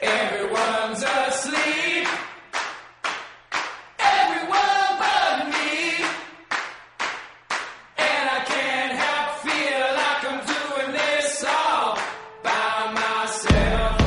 Everyone's asleep. Everyone but me. And I can't help feel like I'm doing this all by myself.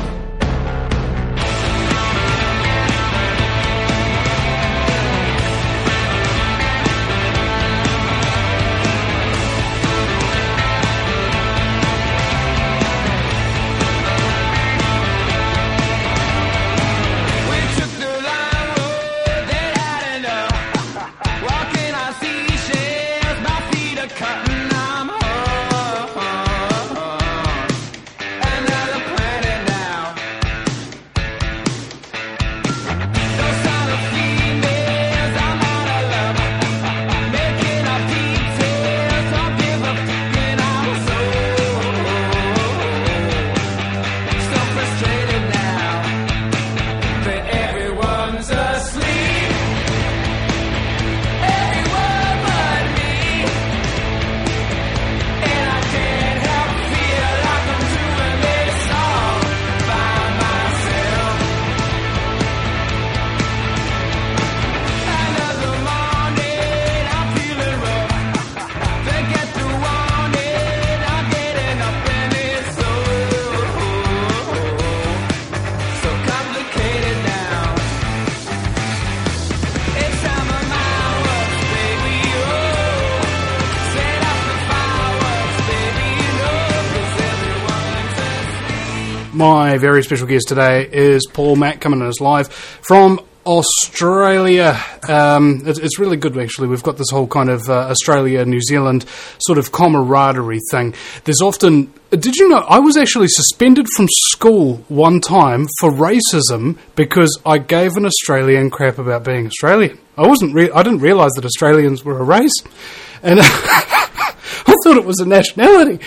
My very special guest today is Paul Mack, coming to us live from Australia. It's really good, actually. We've got this whole kind of Australia-New Zealand sort of camaraderie thing. There's often... Did you know, I was actually suspended from school one time for racism because I gave an Australian crap about being Australian. I didn't realise that Australians were a race. And I thought it was a nationality.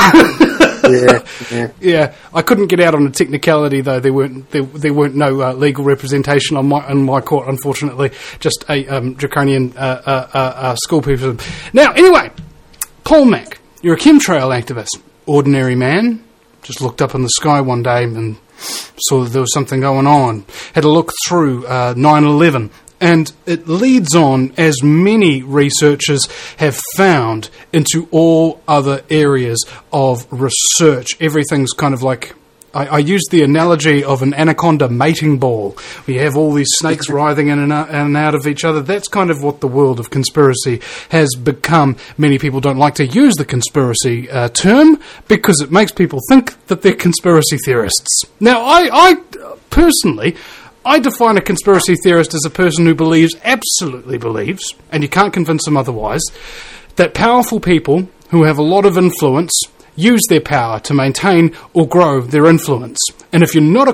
But yeah, I couldn't get out on a technicality, though. There weren't no legal representation on my court, unfortunately. Just a draconian school people. Now, anyway, Paul Mack, you're a chemtrail activist, ordinary man. Just looked up in the sky one day and saw that there was something going on. Had a look through 9/11. And it leads on, as many researchers have found, into all other areas of research. Everything's kind of like... I used the analogy of an anaconda mating ball. We have all these snakes writhing in and out of each other. That's kind of what the world of conspiracy has become. Many people don't like to use the conspiracy term because it makes people think that they're conspiracy theorists. Now, I personally... I define a conspiracy theorist as a person who absolutely believes, and you can't convince them otherwise, that powerful people who have a lot of influence use their power to maintain or grow their influence. And if you're not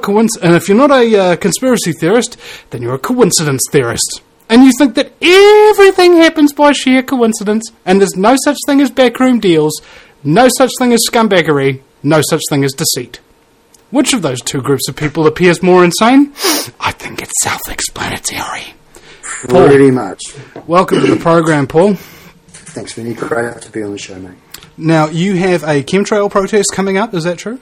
a conspiracy theorist, then you're a coincidence theorist. And you think that everything happens by sheer coincidence, and there's no such thing as backroom deals, no such thing as scumbaggery, no such thing as deceit. Which of those two groups of people appears more insane? I think it's self-explanatory. Pretty much. Welcome to the program, Paul. Thanks, Vinny. Great to be on the show, mate. Now, you have a chemtrail protest coming up, is that true?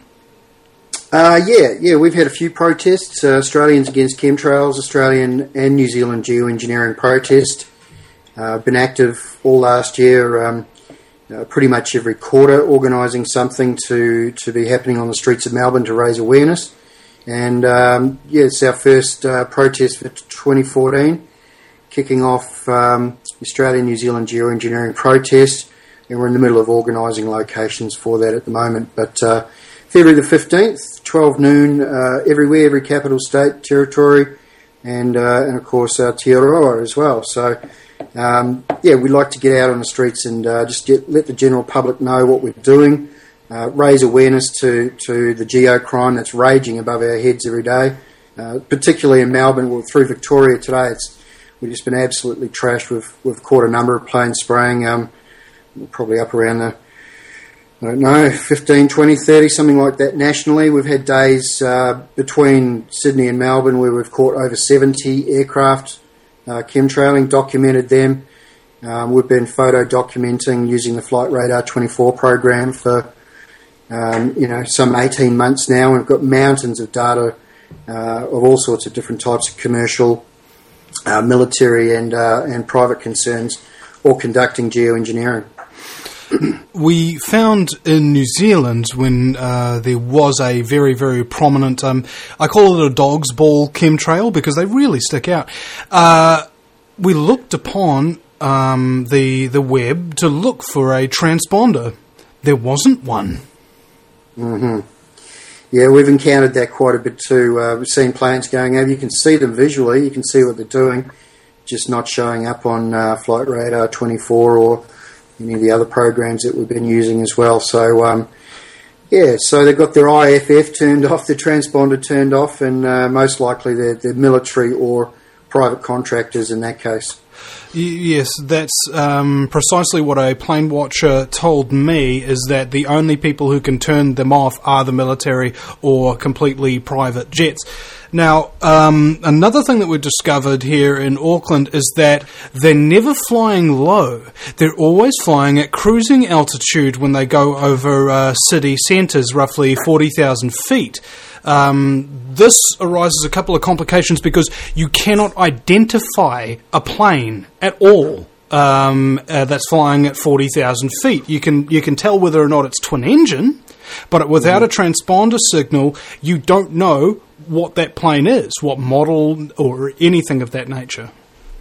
Yeah, we've had a few protests, Australians Against Chemtrails, Australian and New Zealand geoengineering protest. Been active all last year, pretty much every quarter, organising something to be happening on the streets of Melbourne to raise awareness. And it's our first protest for 2014, kicking off the Australian-New Zealand geoengineering protest, and we're in the middle of organising locations for that at the moment. But February the 15th, 12 noon, everywhere, every capital state, territory, and of course Aotearoa as well. So we'd like to get out on the streets and just let the general public know what we're doing, raise awareness to the geocrime that's raging above our heads every day, particularly in Melbourne. Well, through Victoria today, we've just been absolutely trashed. We've caught a number of planes spraying, probably up around the, 15, 20, 30, something like that nationally. We've had days between Sydney and Melbourne where we've caught over 70 aircraft chemtrailing, documented them. We've been photo documenting using the Flight Radar 24 program for some 18 months now. We've got mountains of data of all sorts of different types of commercial, military and private concerns, or conducting geoengineering. We found in New Zealand when there was a very, very prominent, I call it a dog's ball chemtrail because they really stick out. We looked upon the web to look for a transponder. There wasn't one. Mm-hmm. Yeah, we've encountered that quite a bit too. We've seen planes going over. You can see them visually. You can see what they're doing, just not showing up on Flight Radar 24 or any of the other programs that we've been using as well. So, so they've got their IFF turned off, their transponder turned off, and most likely they're military or private contractors in that case. Yes, that's precisely what a plane watcher told me, is that the only people who can turn them off are the military or completely private jets. Now, another thing that we discovered here in Auckland is that they're never flying low. They're always flying at cruising altitude when they go over city centres, roughly 40,000 feet. This arises a couple of complications because you cannot identify a plane at all that's flying at 40,000 feet. You can tell whether or not it's twin engine, but without a transponder signal, you don't know what that plane is, what model or anything of that nature.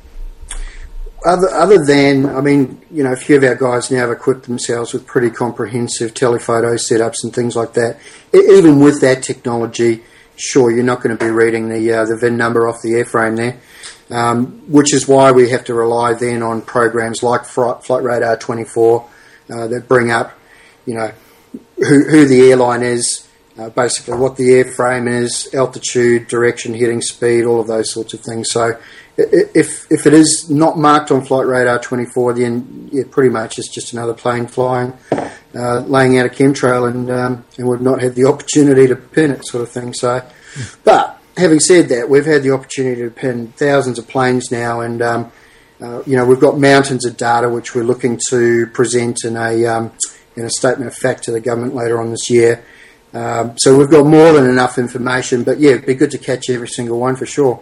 Other than, I mean, you know, a few of our guys now have equipped themselves with pretty comprehensive telephoto setups and things like that. Even with that technology, sure, you're not going to be reading the VIN number off the airframe there, which is why we have to rely then on programs like Flight Radar 24 that bring up, you know, who the airline is, basically what the airframe is, altitude, direction, heading speed, all of those sorts of things. So if it is not marked on Flight Radar 24, then pretty much it's just another plane flying, laying out a chemtrail, and we've not had the opportunity to pin it, sort of thing. So, but having said that, we've had the opportunity to pin thousands of planes now, and we've got mountains of data which we're looking to present in a statement of fact to the government later on this year. So we've got more than enough information, but yeah, it'd be good to catch every single one for sure.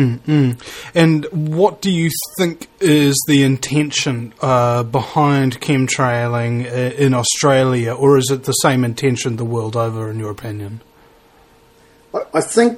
And what do you think is the intention behind chemtrailing in Australia, or is it the same intention the world over, in your opinion? I think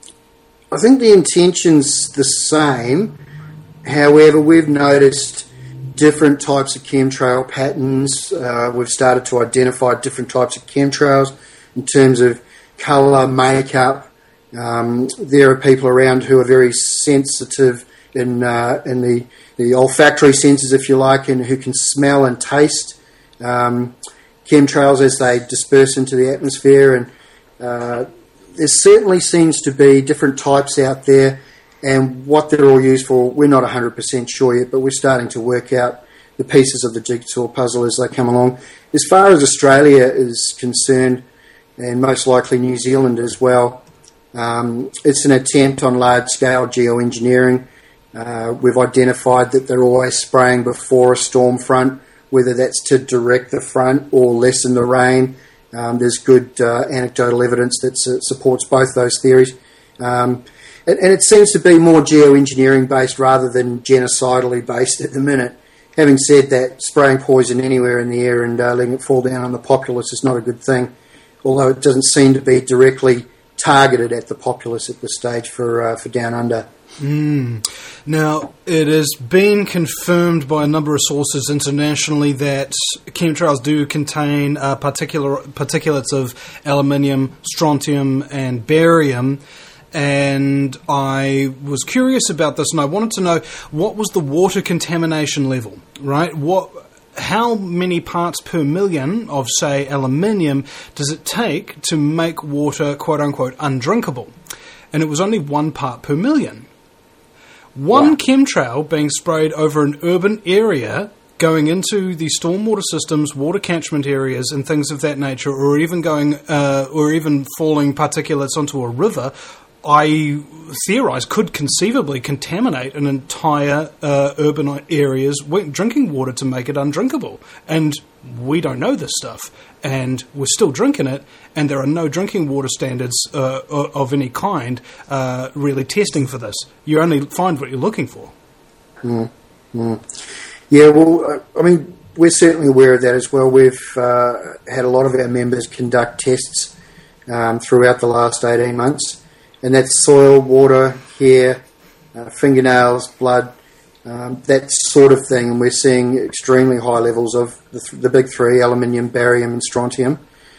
the intention's the same. However, we've noticed different types of chemtrail patterns. We've started to identify different types of chemtrails in terms of colour, makeup. There are people around who are very sensitive in the olfactory senses, if you like, and who can smell and taste chemtrails as they disperse into the atmosphere. And there certainly seems to be different types out there, and what they're all used for, we're not 100% sure yet, but we're starting to work out the pieces of the jigsaw puzzle as they come along. As far as Australia is concerned, and most likely New Zealand as well, it's an attempt on large-scale geoengineering. We've identified that they're always spraying before a storm front, whether that's to direct the front or lessen the rain. There's good anecdotal evidence that supports both those theories. And it seems to be more geoengineering based rather than genocidally based at the minute. Having said that, spraying poison anywhere in the air and letting it fall down on the populace is not a good thing, although it doesn't seem to be directly targeted at the populace at this stage for Down Under. Now, it has been confirmed by a number of sources internationally that chemtrails do contain particulates of aluminium, strontium, and barium. And I was curious about this, and I wanted to know what was the water contamination level, right? How many parts per million of, say, aluminium does it take to make water, quote-unquote, undrinkable? And it was only 1 part per million. One chemtrail being sprayed over an urban area going into the stormwater systems, water catchment areas, and things of that nature, or even falling particulates onto a river, I theorise could conceivably contaminate an entire urban area's drinking water to make it undrinkable. And we don't know this stuff, and we're still drinking it, and there are no drinking water standards of any kind really testing for this. You only find what you're looking for. Yeah, well, I mean, we're certainly aware of that as well. We've had a lot of our members conduct tests throughout the last 18 months, and that's soil, water, hair, fingernails, blood, that sort of thing. And we're seeing extremely high levels of the big three, aluminium, barium and strontium,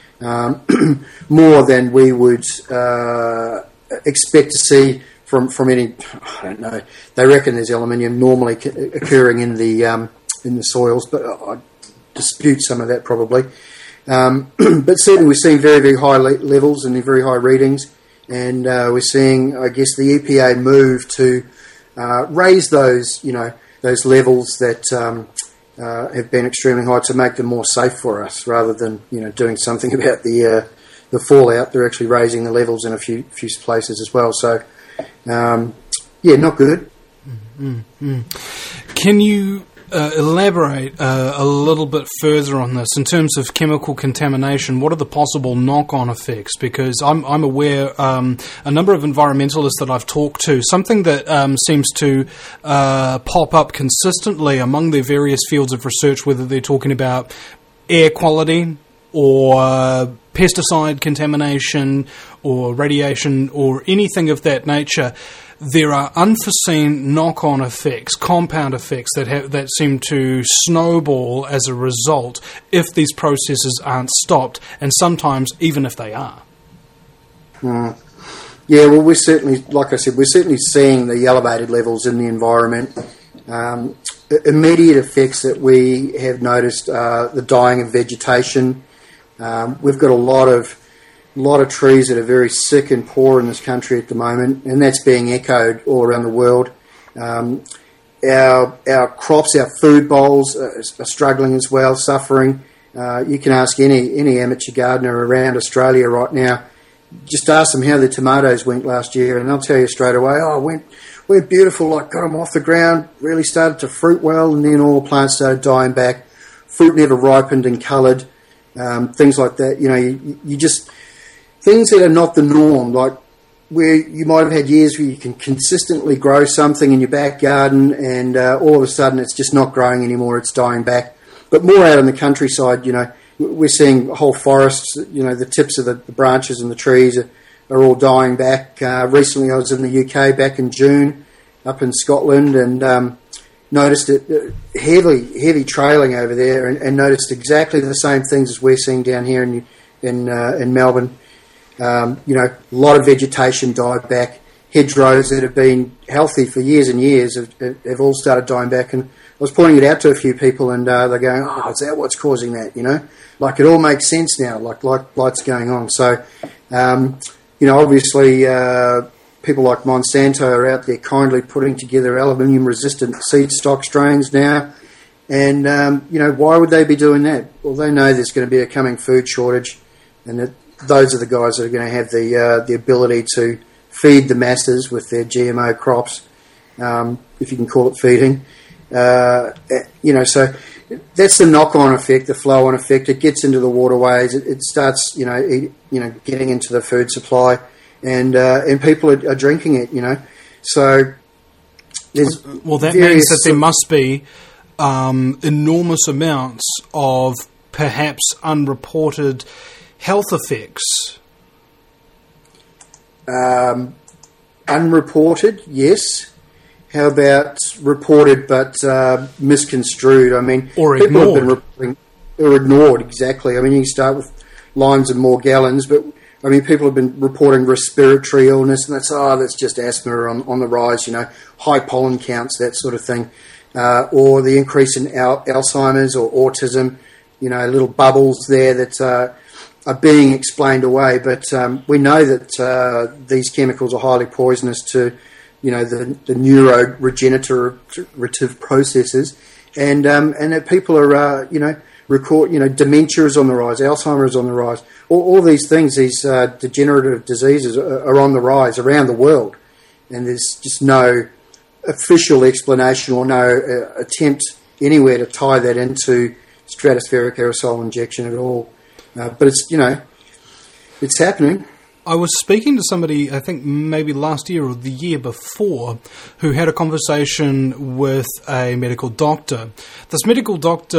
more than we would expect to see from any, I don't know, they reckon there's aluminium normally occurring in the soils, but I dispute some of that probably. But certainly we're seeing very, very high levels and very high readings, and we're seeing, I guess, the EPA move to raise those, those levels that have been extremely high to make them more safe for us, rather than doing something about the fallout. They're actually raising the levels in a few places as well. So, not good. Mm-hmm. Can you elaborate a little bit further on this in terms of chemical contamination? What are the possible knock-on effects? Because I'm aware a number of environmentalists that I've talked to, something that seems to pop up consistently among their various fields of research, whether they're talking about air quality or pesticide contamination or radiation or anything of that nature. There are unforeseen knock-on effects, compound effects that seem to snowball as a result if these processes aren't stopped, and sometimes even if they are. Yeah, well, we're certainly, like I said, we're certainly seeing the elevated levels in the environment. Immediate effects that we have noticed are the dying of vegetation. We've got a lot of trees that are very sick and poor in this country at the moment, and that's being echoed all around the world. Our crops, our food bowls are struggling as well, suffering. You can ask any amateur gardener around Australia right now, just ask them how their tomatoes went last year, and they'll tell you straight away, went beautiful, got them off the ground, really started to fruit well, and then all the plants started dying back. Fruit never ripened and coloured, things like that. You just... Things that are not the norm, like where you might have had years where you can consistently grow something in your back garden, and all of a sudden it's just not growing anymore, it's dying back. But more out in the countryside, we're seeing whole forests, the tips of the branches and the trees are all dying back. Recently I was in the UK back in June, up in Scotland, and noticed it heavy trailing over there, and noticed exactly the same things as we're seeing down here in Melbourne. A lot of vegetation died back. Hedgerows that have been healthy for years and years have all started dying back. And I was pointing it out to a few people, and they're going, is that what's causing that? Like it all makes sense now, like what's going on. So, obviously people like Monsanto are out there kindly putting together aluminium-resistant seed stock strains now. And, why would they be doing that? Well, they know there's going to be a coming food shortage, and that those are the guys that are going to have the ability to feed the masses with their GMO crops, if you can call it feeding. So that's the knock-on effect, the flow-on effect. It gets into the waterways. It starts, getting into the food supply, and people are drinking it. So there's that means that there must be enormous amounts of perhaps unreported health effects. Unreported, yes. How about reported but misconstrued? I mean, or people ignored. have been reporting, or ignored, exactly. I mean, you can start with Lymes and Morgellons, but I mean, people have been reporting respiratory illness, and that's just asthma on the rise. High pollen counts, that sort of thing, or the increase in Alzheimer's or autism. Little bubbles there that are being explained away, but we know that these chemicals are highly poisonous to, the neuroregenerative processes, and that people are, dementia is on the rise, Alzheimer's is on the rise. All these things, these degenerative diseases are on the rise around the world. And there's just no official explanation or no attempt anywhere to tie that into stratospheric aerosol injection at all. But it's, it's happening. I was speaking to somebody, I think maybe last year or the year before, who had a conversation with a medical doctor. This medical doctor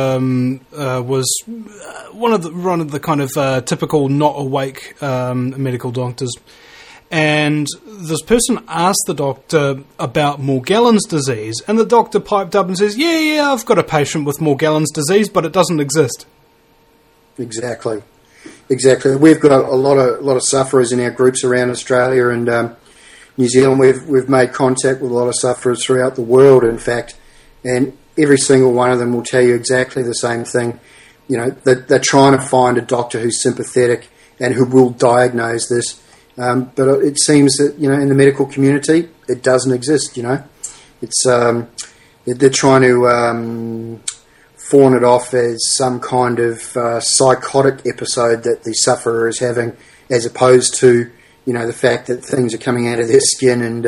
was one of the kind of typical not awake medical doctors. And this person asked the doctor about Morgellons disease, and the doctor piped up and says, yeah, I've got a patient with Morgellons disease, but it doesn't exist. Exactly. We've got a lot of sufferers in our groups around Australia and New Zealand. We've made contact with a lot of sufferers throughout the world, in fact, and every single one of them will tell you exactly the same thing. They're trying to find a doctor who's sympathetic and who will diagnose this. But it seems that, in the medical community, it doesn't exist, It's they're trying to fawn it off as some kind of psychotic episode that the sufferer is having, as opposed to, the fact that things are coming out of their skin and,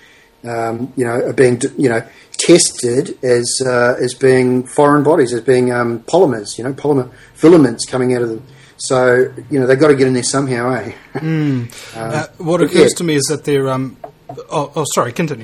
are being, tested as being foreign bodies, as being polymers, polymer filaments coming out of them. So, they've got to get in there somehow, eh? What occurs to me is that they're... sorry, continue.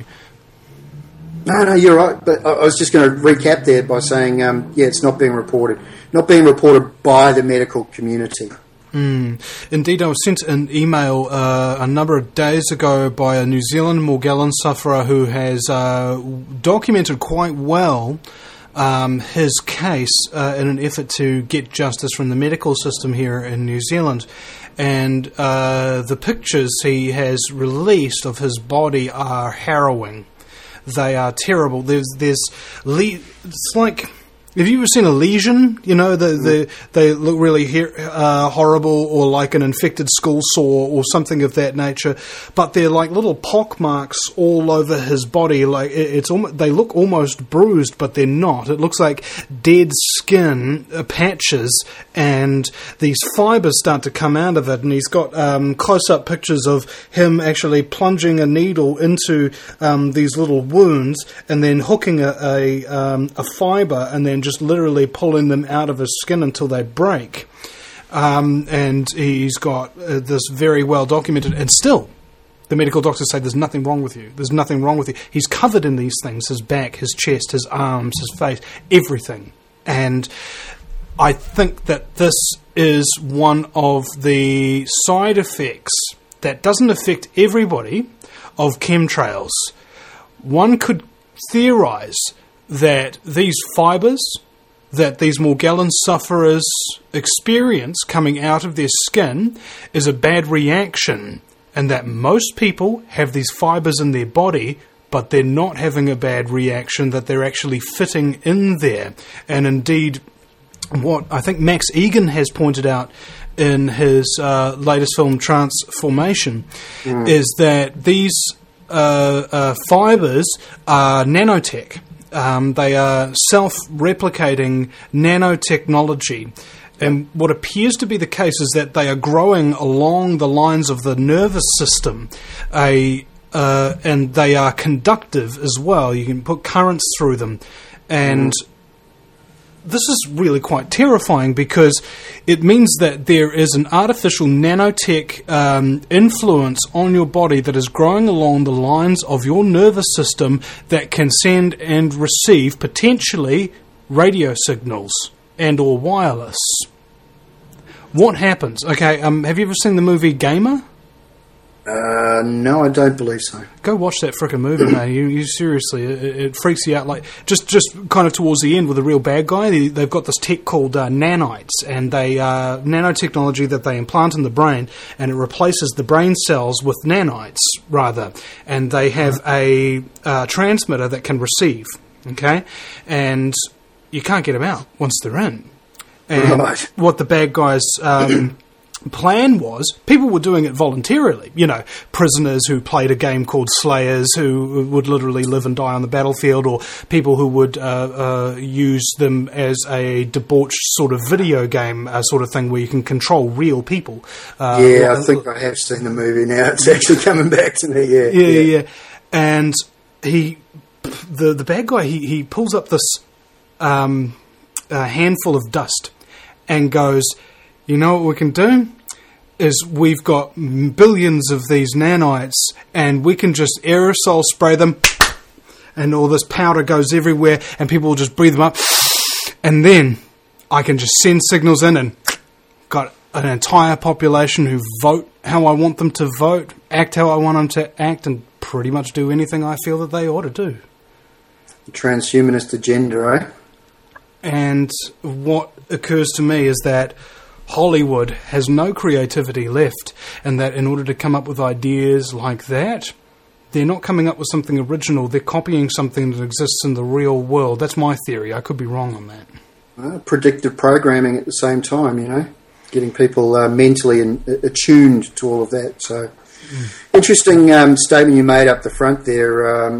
No, you're right. But I was just going to recap there by saying, it's not being reported. Not being reported by the medical community. Indeed, I was sent an email a number of days ago by a New Zealand Morgellons sufferer who has documented quite well his case in an effort to get justice from the medical system here in New Zealand. And the pictures he has released of his body are harrowing. They are terrible. It's like... Have you ever seen a lesion? They look really horrible, or like an infected skull sore or something of that nature. But they're like little pock marks all over his body. Like they look almost bruised, but they're not. It looks like dead skin patches, and these fibers start to come out of it. And he's got close-up pictures of him actually plunging a needle into these little wounds, and then hooking a fiber, and then just literally pulling them out of his skin until they break. And he's got this very well documented, and still the medical doctors say there's nothing wrong with you. There's nothing wrong with you. He's covered in these things, his back, his chest, his arms, his face, everything. And I think that this is one of the side effects that doesn't affect everybody of chemtrails. One could theorize that these fibers that these Morgellons sufferers experience coming out of their skin is a bad reaction, and that most people have these fibers in their body, but they're not having a bad reaction, that they're actually fitting in there. And indeed, what I think Max Egan has pointed out in his latest film, Transformation, is that these fibers are nanotech. They are self-replicating nanotechnology. And what appears to be the case is that they are growing along the lines of the nervous system, and they are conductive as well. You can put currents through them. And this is really quite terrifying, because it means that there is an artificial nanotech influence on your body that is growing along the lines of your nervous system that can send and receive potentially radio signals and or wireless. What happens? Okay, have you ever seen the movie Gamer? No, I don't believe so. Go watch that frickin' movie, man. You seriously, it freaks you out. Like just kind of towards the end with the real bad guy, they've got this tech called nanites, and they nanotechnology that they implant in the brain, and it replaces the brain cells with nanites rather, and they have a transmitter that can receive. Okay, and you can't get them out once they're in. And what the bad guys plan was people were doing it voluntarily. You know, prisoners who played a game called Slayers, who would literally live and die on the battlefield, or people who would use them as a debauched sort of video game sort of thing where you can control real people. I think I have seen the movie now. It's actually coming back to me. Yeah. And the bad guy, he pulls up this handful of dust and goes, you know what we can do? Is we've got billions of these nanites and we can just aerosol spray them and all this powder goes everywhere and people will just breathe them up, and then I can just send signals in and got an entire population who vote how I want them to vote, act how I want them to act, and pretty much do anything I feel that they ought to do. Transhumanist agenda, eh? And what occurs to me is that Hollywood has no creativity left, and that in order to come up with ideas like that, they're not coming up with something original, they're copying something that exists in the real world. That's my theory. I could be wrong on that. Predictive programming at the same time, you know, getting people mentally attuned to all of that. So, interesting statement you made up the front there,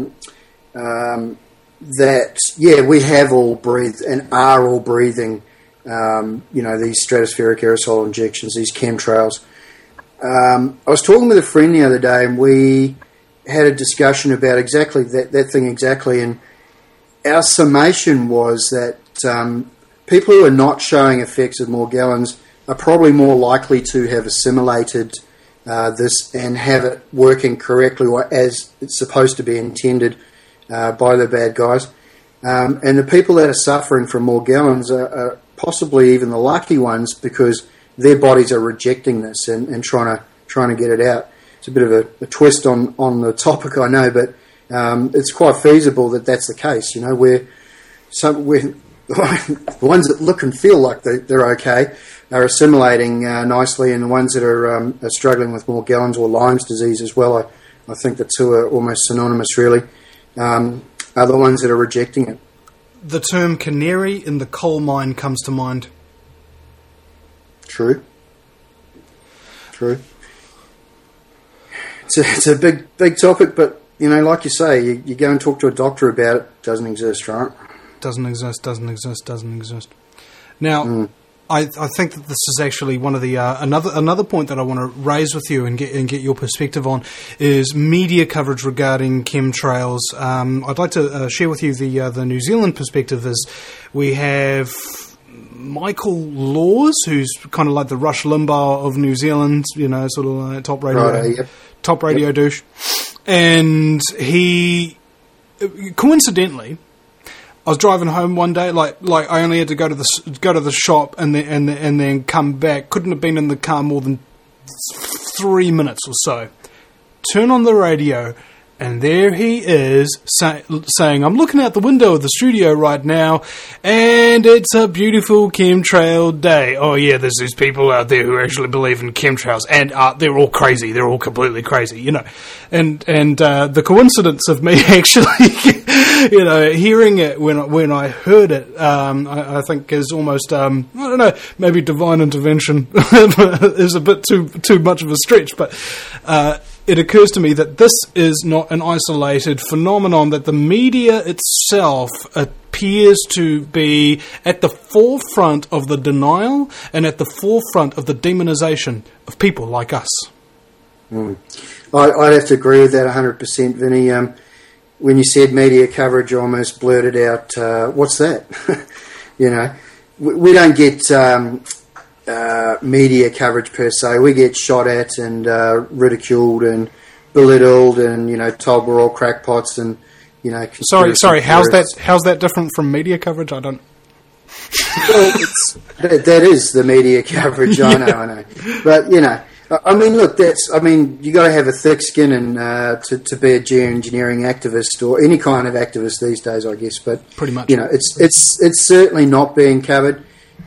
that, we have all breathed and are all breathing these stratospheric aerosol injections, these chemtrails. I was talking with a friend the other day, and we had a discussion about exactly that thing exactly, and our summation was that people who are not showing effects of Morgellons are probably more likely to have assimilated this and have it working correctly as it's supposed to be intended by the bad guys. And the people that are suffering from Morgellons are possibly even the lucky ones, because their bodies are rejecting this and trying to get it out. It's a bit of a twist on the topic, I know, but it's quite feasible that that's the case. You know, where the ones that look and feel like they're okay are assimilating nicely, and the ones that are struggling with Morgellons or Lyme's disease as well, I think the two are almost synonymous, really, are the ones that are rejecting it. The term canary in the coal mine comes to mind. True. It's a big topic, but, you know, like you say, you go and talk to a doctor about it, doesn't exist, right? Doesn't exist. Now, I think that this is actually one of the another point that I want to raise with you and get your perspective on is media coverage regarding chemtrails. I'd like to share with you the New Zealand perspective. Is we have Michael Laws, who's kind of like the Rush Limbaugh of New Zealand, you know, sort of like top radio douche, and he coincidentally, I was driving home one day, like I only had to go to the shop and then come back. Couldn't have been in the car more than 3 minutes or so. Turn on the radio, and there he is saying, "I'm looking out the window of the studio right now, and it's a beautiful chemtrail day. Oh yeah, there's these people out there who actually believe in chemtrails, and they're all crazy. They're all completely crazy, you know." And the coincidence of me actually, you know, hearing it when I heard it, I think is almost I don't know, maybe divine intervention is a bit too much of a stretch, but it occurs to me that this is not an isolated phenomenon, that the media itself appears to be at the forefront of the denial and at the forefront of the demonization of people like us. I'd have to agree with that 100%, Vinny. When you said media coverage, I almost blurted out, what's that? You know, we don't get media coverage per se. We get shot at and ridiculed and belittled and, you know, told we're all crackpots and, you know... Sorry, how's that different from media coverage? I don't... Well, that is the media coverage, I know. But, you know, I mean, look, you got to have a thick skin and to be a geoengineering activist or any kind of activist these days, I guess. But pretty much, you know, it's certainly not being covered.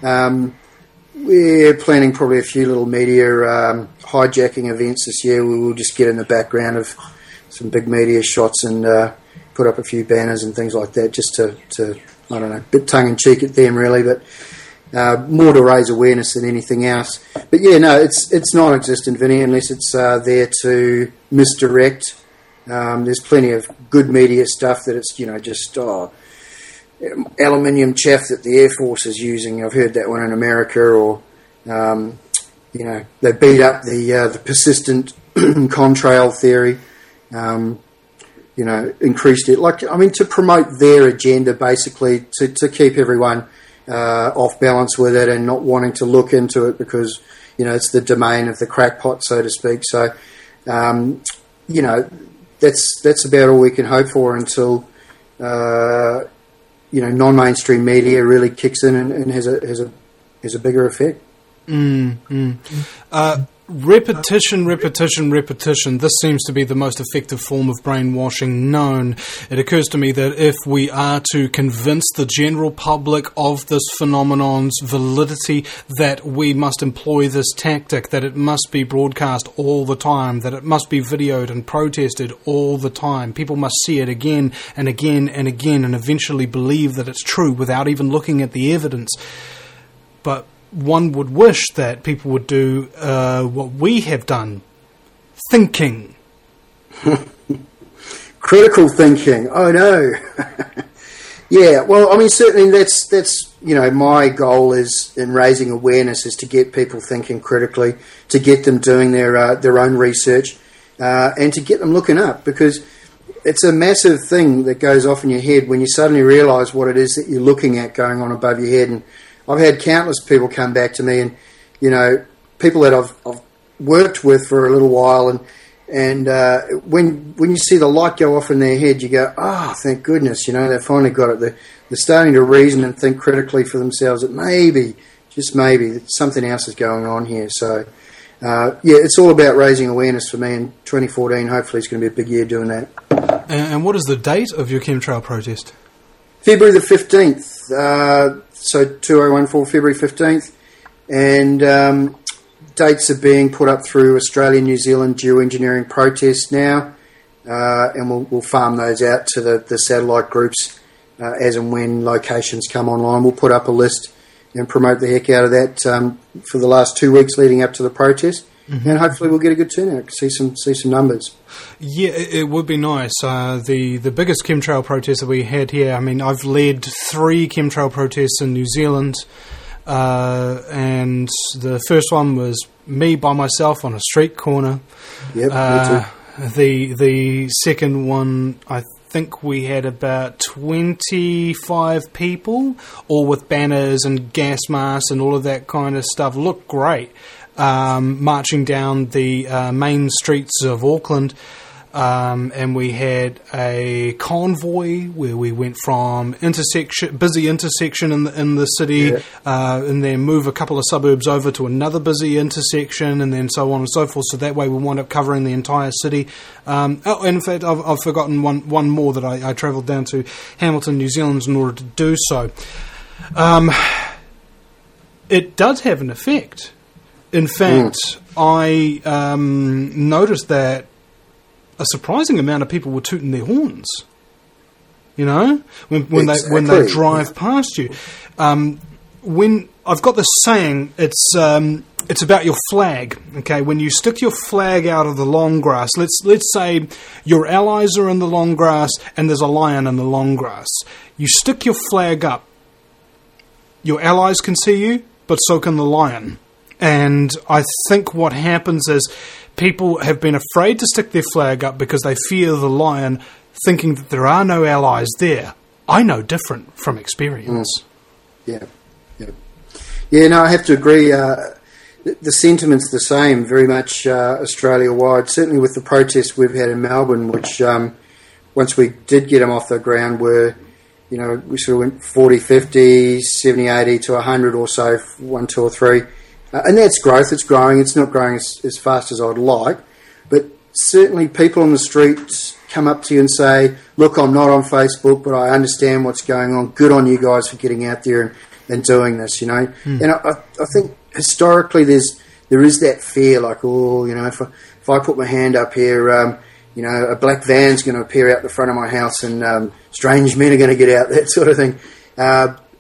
We're planning probably a few little media hijacking events this year. We will just get in the background of some big media shots and put up a few banners and things like that, just to I don't know, a bit tongue in cheek at them, really. But more to raise awareness than anything else. But yeah, no, it's non-existent, Vinny, unless it's there to misdirect. There's plenty of good media stuff that it's, just aluminium chaff that the Air Force is using. I've heard that one in America, or they beat up the persistent contrail theory. Increased it, to promote their agenda, basically to keep everyone off balance with it and not wanting to look into it because it's the domain of the crackpot, so to speak. So that's about all we can hope for until non-mainstream media really kicks in and has a bigger effect. Repetition. This seems to be the most effective form of brainwashing known. It occurs to me that if we are to convince the general public of this phenomenon's validity, that we must employ this tactic, that it must be broadcast all the time, that it must be videoed and protested all the time. People must see it again and again and again and eventually believe that it's true without even looking at the evidence. But one would wish that people would do what we have done, thinking. Critical thinking. Oh no. Yeah. Well, I mean, certainly that's my goal is in raising awareness is to get people thinking critically, to get them doing their own research, and to get them looking up, because it's a massive thing that goes off in your head when you suddenly realise what it is that you're looking at going on above your head. And I've had countless people come back to me, and people that I've worked with for a little while, and when you see the light go off in their head, you go, oh, thank goodness, they finally got it. They're starting to reason and think critically for themselves that maybe, just maybe, that something else is going on here. So it's all about raising awareness for me. In 2014, hopefully, it's going to be a big year doing that. And what is the date of your chemtrail protest? February the 15th. So 2014, February 15th, and dates are being put up through Australia, New Zealand geoengineering protests now, and we'll farm those out to the satellite groups as and when locations come online. We'll put up a list and promote the heck out of that for the last 2 weeks leading up to the protest, and hopefully we'll get a good turnout, see some numbers. Yeah, it would be nice. The biggest chemtrail protest that we had here, I mean, I've led 3 chemtrail protests in New Zealand, and the first one was me by myself on a street corner. Yep, me too. The second one, I think we had about 25 people, all with banners and gas masks and all of that kind of stuff. Looked great. Marching down the main streets of Auckland, and we had a convoy where we went from busy intersection in the city, and then move a couple of suburbs over to another busy intersection, and then so on and so forth. So that way we wind up covering the entire city. And in fact, I've forgotten one more that I travelled down to Hamilton, New Zealand, in order to do so. It does have an effect. In fact, I noticed that a surprising amount of people were tooting their horns. When they drive past you. When I've got this saying, it's about your flag. Okay, when you stick your flag out of the long grass, let's say your allies are in the long grass and there's a lion in the long grass. You stick your flag up. Your allies can see you, but so can the lion. And I think what happens is people have been afraid to stick their flag up because they fear the lion, thinking that there are no allies there. I know different from experience. Yeah, no, I have to agree. The sentiment's the same, very much Australia-wide, certainly with the protests we've had in Melbourne, which once we did get them off the ground were, we sort of went 40, 50, 70, 80 to 100 or so, 1, 2 or 3. And that's growth. It's growing. It's not growing as fast as I'd like. But certainly people on the streets come up to you and say, look, I'm not on Facebook, but I understand what's going on. Good on you guys for getting out there and doing this, And I think historically there is that fear, like, if I put my hand up here, a black van's going to appear out the front of my house and strange men are going to get out, that sort of thing.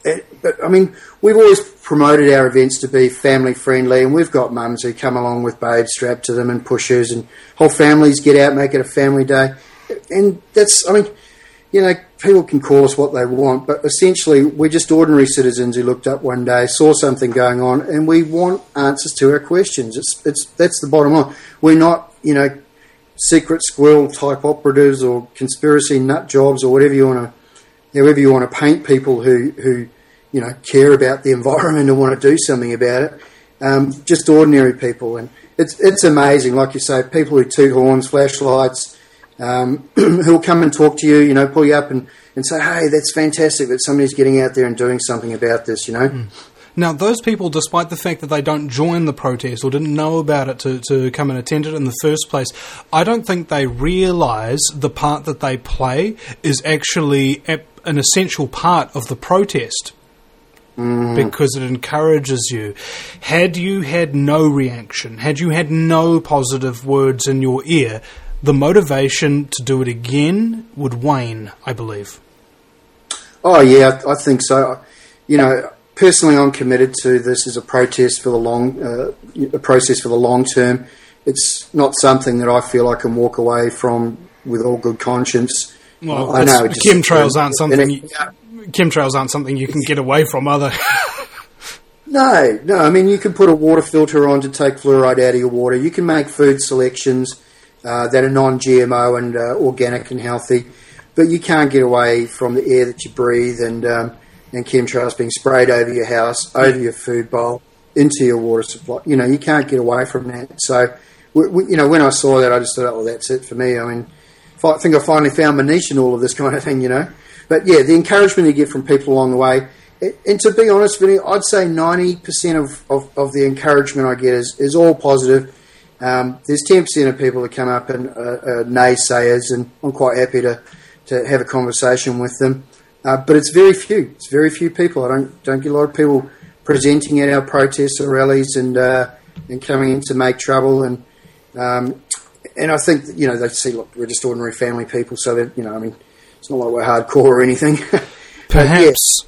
But I mean, we've always promoted our events to be family friendly, and we've got mums who come along with babes strapped to them and pushers, and whole families get out, make it a family day. And that's, I mean, you know, people can call us what they want, but essentially we're just ordinary citizens who looked up one day, saw something going on, and we want answers to our questions. That's the bottom line. We're not, you know, secret squirrel type operatives or conspiracy nut jobs or whatever you want to paint people who you know, care about the environment and want to do something about it. Just ordinary people, and it's amazing. Like you say, people who toot horns, flashlights, who'll come and talk to you, you know, pull you up and say, hey, that's fantastic that somebody's getting out there and doing something about this, you know. Now, those people, despite the fact that they don't join the protest or didn't know about it to come and attend it in the first place, I don't think they realise the part that they play is actually an essential part of the protest. Because it encourages you. Had you had no reaction, had you had no positive words in your ear, the motivation to do it again would wane, I believe. Oh, yeah, I think so. You know, personally, I'm committed to this as a protest for a process for the long term. It's not something that I feel I can walk away from with all good conscience. Well, I know chemtrails aren't something. Chemtrails aren't something you can get away from, are they? No. I mean, you can put a water filter on to take fluoride out of your water. You can make food selections that are non-GMO and organic and healthy, but you can't get away from the air that you breathe and chemtrails being sprayed over your house, over your food bowl, into your water supply. You know, you can't get away from that. So, you know, when I saw that, I just thought, oh, well, that's it for me. I mean, I think I finally found my niche in all of this kind of thing, you know. But yeah, the encouragement you get from people along the way, and to be honest with you, I'd say 90% of the encouragement I get is all positive. There's 10% of people that come up and naysayers, and I'm quite happy to have a conversation with them. But it's very few. It's very few people. I don't get a lot of people presenting at our protests or rallies and coming in to make trouble. And I think that, you know, they see, look, we're just ordinary family people, so that, you know, I mean, it's not like we're hardcore or anything. Perhaps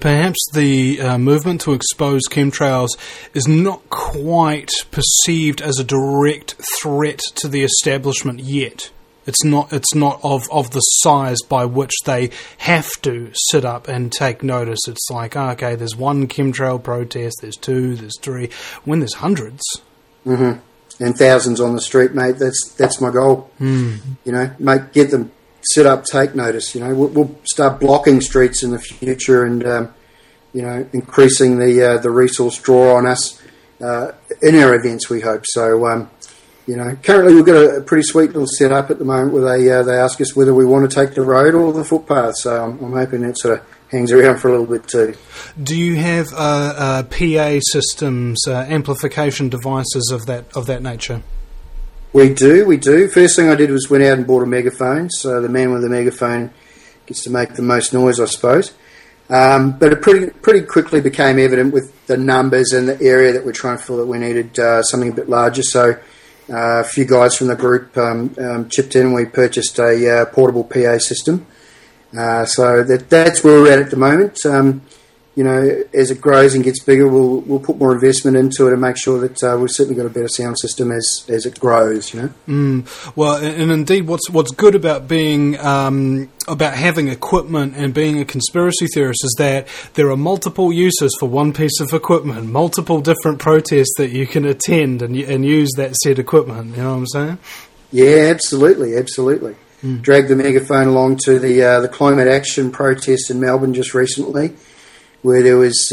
the movement to expose chemtrails is not quite perceived as a direct threat to the establishment yet. It's not of the size by which they have to sit up and take notice. It's like, okay, there's one chemtrail protest, there's two, there's three. When there's hundreds. Mm-hmm. And thousands on the street, mate. That's my goal. You know, get them sit up, take notice. You know, we'll start blocking streets in the future, and you know, increasing the resource draw on us in our events. We hope so. You know, currently we've got a pretty sweet little setup at the moment where they ask us whether we want to take the road or the footpath. So I'm hoping that sort of hangs around for a little bit too. Do you have PA systems, amplification devices of that nature? We do. First thing I did was went out and bought a megaphone, so the man with the megaphone gets to make the most noise, I suppose. But it pretty quickly became evident with the numbers and the area that we're trying to fill that we needed something a bit larger. So a few guys from the group chipped in and we purchased a portable PA system. So that's where we're at the moment. You know, as it grows and gets bigger, we'll put more investment into it and make sure that we've certainly got a better sound system as it grows. You know. Well, and indeed, what's good about being about having equipment and being a conspiracy theorist is that there are multiple uses for one piece of equipment, multiple different protests that you can attend and use that said equipment. You know what I'm saying? Yeah, absolutely. Dragged the megaphone along to the climate action protest in Melbourne just recently, where there was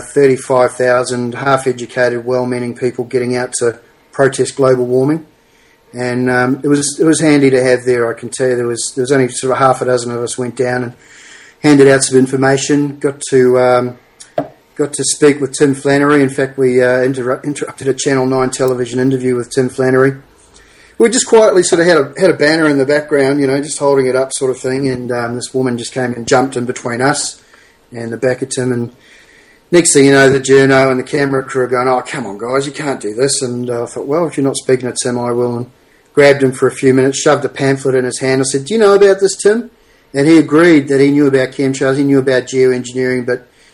35,000 half-educated, well-meaning people getting out to protest global warming, and it was handy to have there. I can tell you there was only sort of half a dozen of us went down and handed out some information. Got to speak with Tim Flannery. In fact, we interrupted a Channel 9 television interview with Tim Flannery. We just quietly sort of had a banner in the background, you know, just holding it up, sort of thing. And this woman just came and jumped in between us and the back of Tim, and next thing you know, the journo and the camera crew are going, oh, come on, guys, you can't do this. And I thought, well, if you're not speaking to Tim, I will. And grabbed him for a few minutes, shoved a pamphlet in his hand. I said, do you know about this, Tim? And he agreed that he knew about chemtrails, he knew about geoengineering, but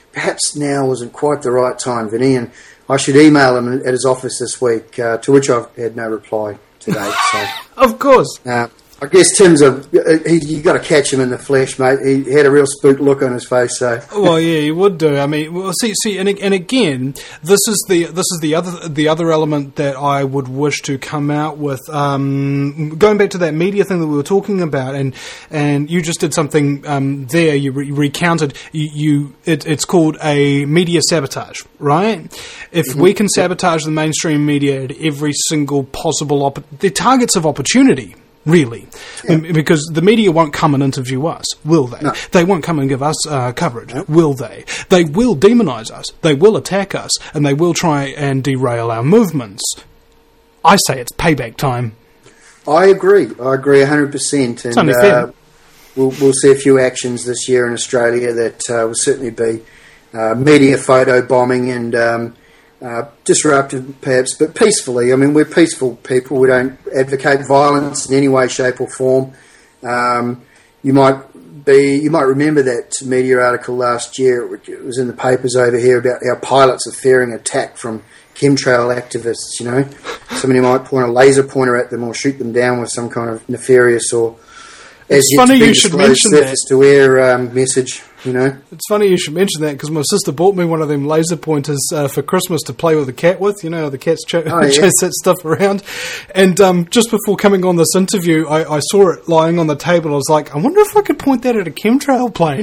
perhaps now wasn't quite the right time, Vinny, and I should email him at his office this week, to which I've had no reply to date. So, Of course. I guess Tim's you got to catch him in the flesh, mate. He had a real spooked look on his face. So, Well, yeah, you would do. I mean, well, see, and again, this is the other element that I would wish to come out with. Going back to that media thing that we were talking about, and you just did something there. You recounted. It's called a media sabotage, right? If we can sabotage the mainstream media at every single possible they're targets of opportunity. Really, because the media won't come and interview us, will they? No. They won't come and give us coverage, will they? They will demonise us, they will attack us, and they will try and derail our movements. I say it's payback time. I agree 100%. And It's only fair. We'll see a few actions this year in Australia that will certainly be media photo bombing and disruptive, perhaps, but peacefully. I mean, we're peaceful people. We don't advocate violence in any way, shape, or form. You might remember that media article last year. It was in the papers over here about how pilots are fearing attack from chemtrail activists. You know, somebody might point a laser pointer at them or shoot them down with some kind of nefarious or as yet funny to be you should disclosed mention that. surface to air message. You know. It's funny you should mention that because my sister bought me one of them laser pointers for Christmas to play with the cat with. You know, the cats chase that stuff around. And just before coming on this interview, I saw it lying on the table. I was like, I wonder if I could point that at a chemtrail plane.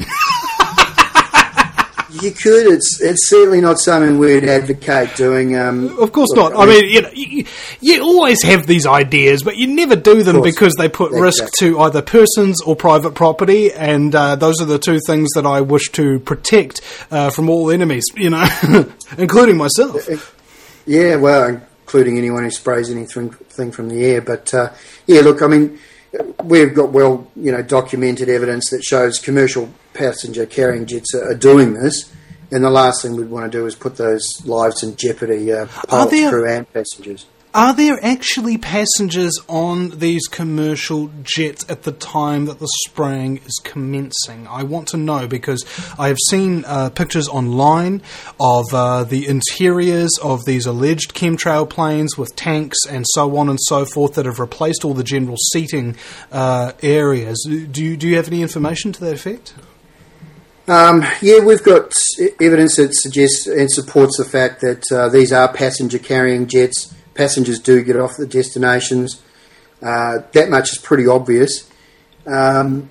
You could. It's certainly not something we'd advocate doing. Of course not. I mean, you know, you always have these ideas, but you never do them because they put risk to either persons or private property, and those are the two things that I wish to protect from all enemies, you know, including myself. Yeah, well, including anyone who sprays anything from the air. But, yeah, look, I mean, we've got documented evidence that shows commercial passenger carrying jets are doing this, and the last thing we'd want to do is put those lives in jeopardy, pilots, crew and passengers. Are there actually passengers on these commercial jets at the time that the spraying is commencing? I want to know because I have seen pictures online of the interiors of these alleged chemtrail planes with tanks and so on and so forth that have replaced all the general seating areas. Do you have any information to that effect? Yeah, we've got evidence that suggests and supports the fact that these are passenger-carrying jets. Passengers do get off the destinations. That much is pretty obvious. Having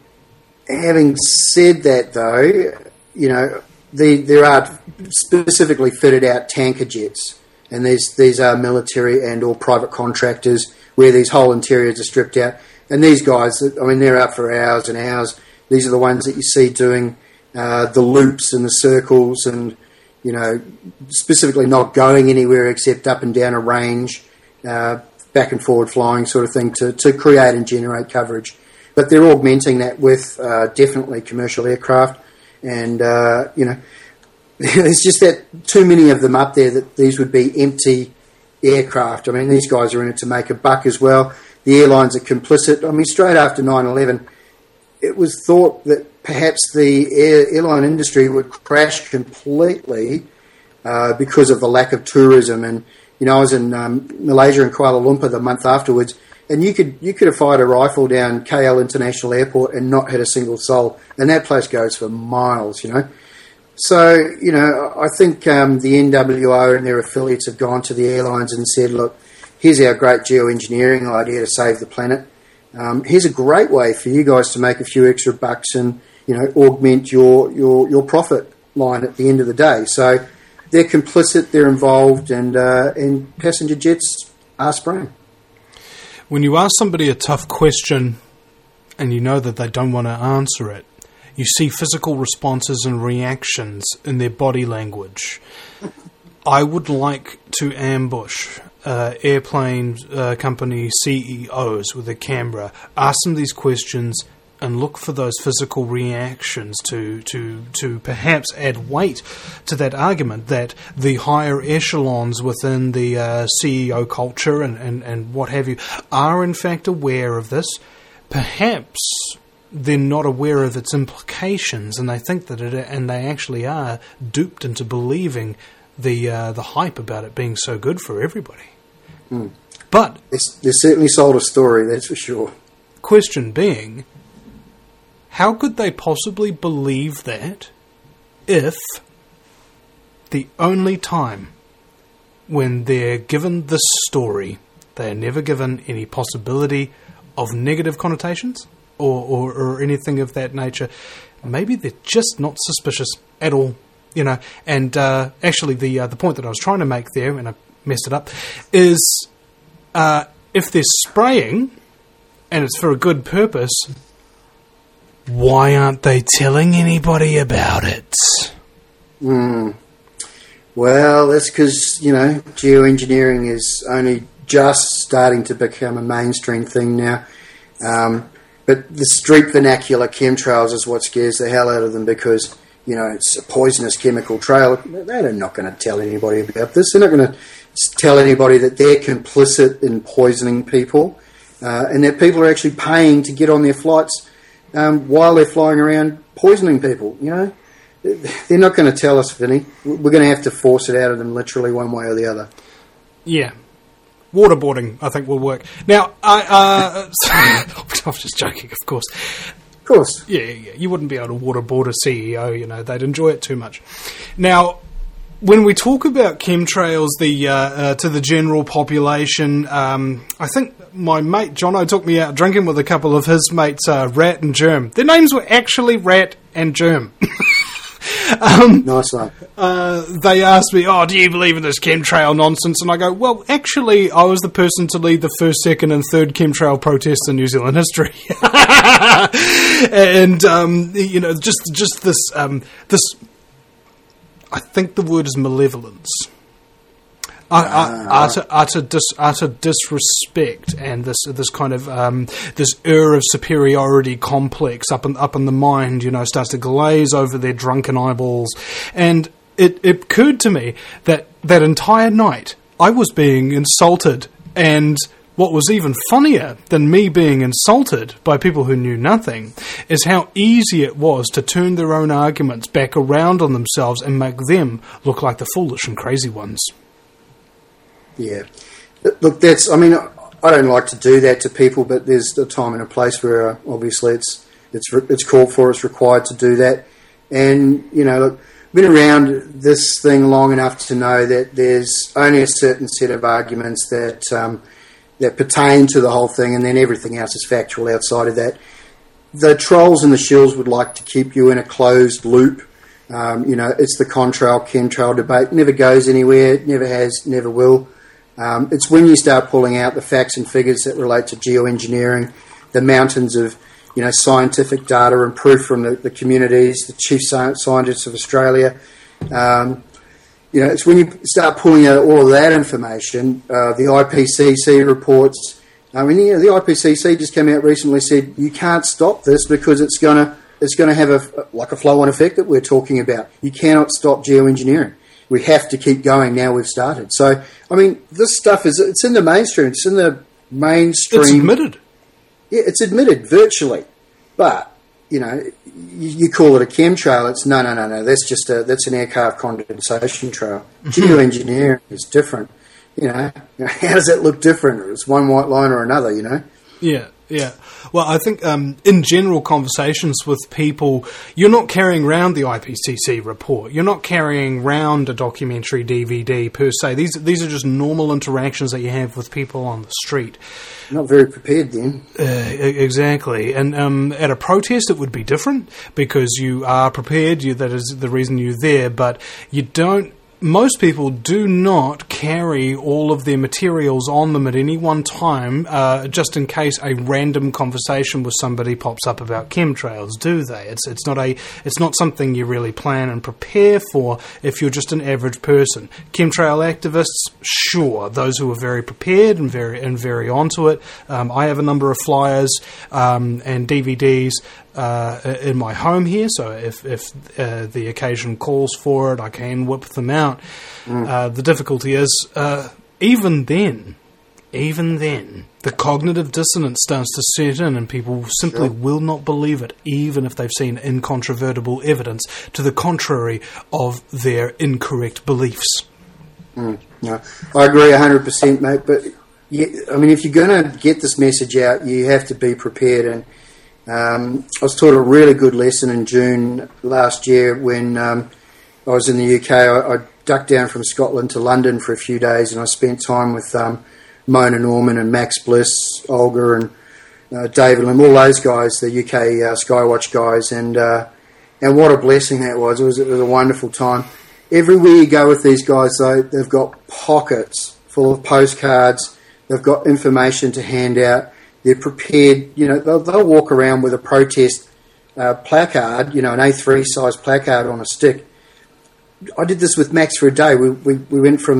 said that, though, you know, there are specifically fitted out tanker jets, and these are military and or private contractors where these whole interiors are stripped out. And these guys, I mean, they're up for hours and hours. These are the ones that you see doing the loops and the circles and, you know, specifically not going anywhere except up and down a range, back and forward flying sort of thing to create and generate coverage. But they're augmenting that with definitely commercial aircraft. And, you know, there's just that too many of them up there that these would be empty aircraft. I mean, these guys are in it to make a buck as well. The airlines are complicit. I mean, straight after 9/11, it was thought that perhaps the airline industry would crash completely because of the lack of tourism. And, you know, I was in Malaysia and Kuala Lumpur the month afterwards, and you could have fired a rifle down KL International Airport and not hit a single soul. And that place goes for miles, you know. So, you know, I think the NWO and their affiliates have gone to the airlines and said, look, here's our great geoengineering idea to save the planet. Here's a great way for you guys to make a few extra bucks and, you know, augment your profit line at the end of the day. So they're complicit, they're involved, and passenger jets are spraying. When you ask somebody a tough question and you know that they don't want to answer it, you see physical responses and reactions in their body language. I would like to ambush airplane company CEOs with a camera, ask them these questions, and look for those physical reactions to perhaps add weight to that argument that the higher echelons within the CEO culture and what have you are in fact aware of this. Perhaps they're not aware of its implications, and they think that and they actually are duped into believing the hype about it being so good for everybody. But They certainly sold a story, that's for sure. question being, how could they possibly believe that if the only time when they're given this story, they are never given any possibility of negative connotations or anything of that nature? Maybe they're just not suspicious at all, you know. And actually, the point that I was trying to make there, and I messed it up, is if they're spraying and it's for a good purpose, why aren't they telling anybody about it? Well, that's because, you know, geoengineering is only just starting to become a mainstream thing now. But the street vernacular chemtrails is what scares the hell out of them because, you know, it's a poisonous chemical trail. They're not going to tell anybody about this. They're not going to tell anybody that they're complicit in poisoning people and that people are actually paying to get on their flights while they're flying around poisoning people, you know. They're not going to tell us, Vinny. We're going to have to force it out of them literally one way or the other. Yeah. Waterboarding, I think, will work. Now, I'm just joking, of course. Of course. Yeah. You wouldn't be able to waterboard a CEO, you know. They'd enjoy it too much. Now, when we talk about chemtrails to the general population, I think my mate Jono took me out drinking with a couple of his mates, Rat and Germ. Their names were actually Rat and Germ. Nice one. They asked me, do you believe in this chemtrail nonsense? And I go, well, actually, I was the person to lead the first, second and third chemtrail protests in New Zealand history. And, you know, just this, I think the word is malevolence. Utter disrespect and this kind of this air of superiority complex up in the mind, you know, starts to glaze over their drunken eyeballs. And it occurred to me that entire night I was being insulted, and what was even funnier than me being insulted by people who knew nothing is how easy it was to turn their own arguments back around on themselves and make them look like the foolish and crazy ones. Yeah. Look, I mean, I don't like to do that to people, but there's a time and a place where obviously it's called for, it's required to do that. And, you know, look, I've been around this thing long enough to know that there's only a certain set of arguments that pertain to the whole thing, and then everything else is factual outside of that. The trolls and the shills would like to keep you in a closed loop. You know, it's the contrail, chemtrail debate. Never goes anywhere, never has, never will. It's when you start pulling out the facts and figures that relate to geoengineering, the mountains of, you know, scientific data and proof from the communities, the chief scientists of Australia. You know, it's when you start pulling out all of that information, the IPCC reports. I mean, you know, the IPCC just came out recently, said you can't stop this because it's going to have a flow-on effect that we're talking about. You cannot stop geoengineering. We have to keep going now we've started. So, I mean, this stuff it's in the mainstream. It's in the mainstream. It's admitted. Yeah, it's admitted virtually. But, you know, you call it a chemtrail. It's no. That's an aircraft condensation trail. Geoengineering is different. You know, how does that look different? It's one white line or another, you know? Yeah. Well, I think in general conversations with people, you're not carrying around the IPCC report. You're not carrying around a documentary DVD per se. These are just normal interactions that you have with people on the street. Not very prepared then. Exactly. And at a protest it would be different because you are prepared. That is the reason you're there. But you don't. Most people do not carry all of their materials on them at any one time, just in case a random conversation with somebody pops up about chemtrails, do they? It's not something you really plan and prepare for if you're just an average person. Chemtrail activists, sure, those who are very prepared and very onto it. I have a number of flyers and DVDs in my home here, so if the occasion calls for it, I can whip them out. The difficulty is, even then, even then, the cognitive dissonance starts to set in and people simply will not believe it, even if they've seen incontrovertible evidence to the contrary of their incorrect beliefs. No, I agree 100%, mate, but yeah, I mean, if you're going to get this message out, you have to be prepared. And I was taught a really good lesson in June last year when I was in the UK. I ducked down from Scotland to London for a few days, and I spent time with Mona Norman and Max Bliss, Olga and David Lim, all those guys, the UK Skywatch guys, and what a blessing that was. It was a wonderful time. Everywhere you go with these guys, though, they've got pockets full of postcards. They've got information to hand out. They're prepared. You know, they'll walk around with a protest placard, you know, an A3 size placard on a stick. I did this with Max for a day. We went from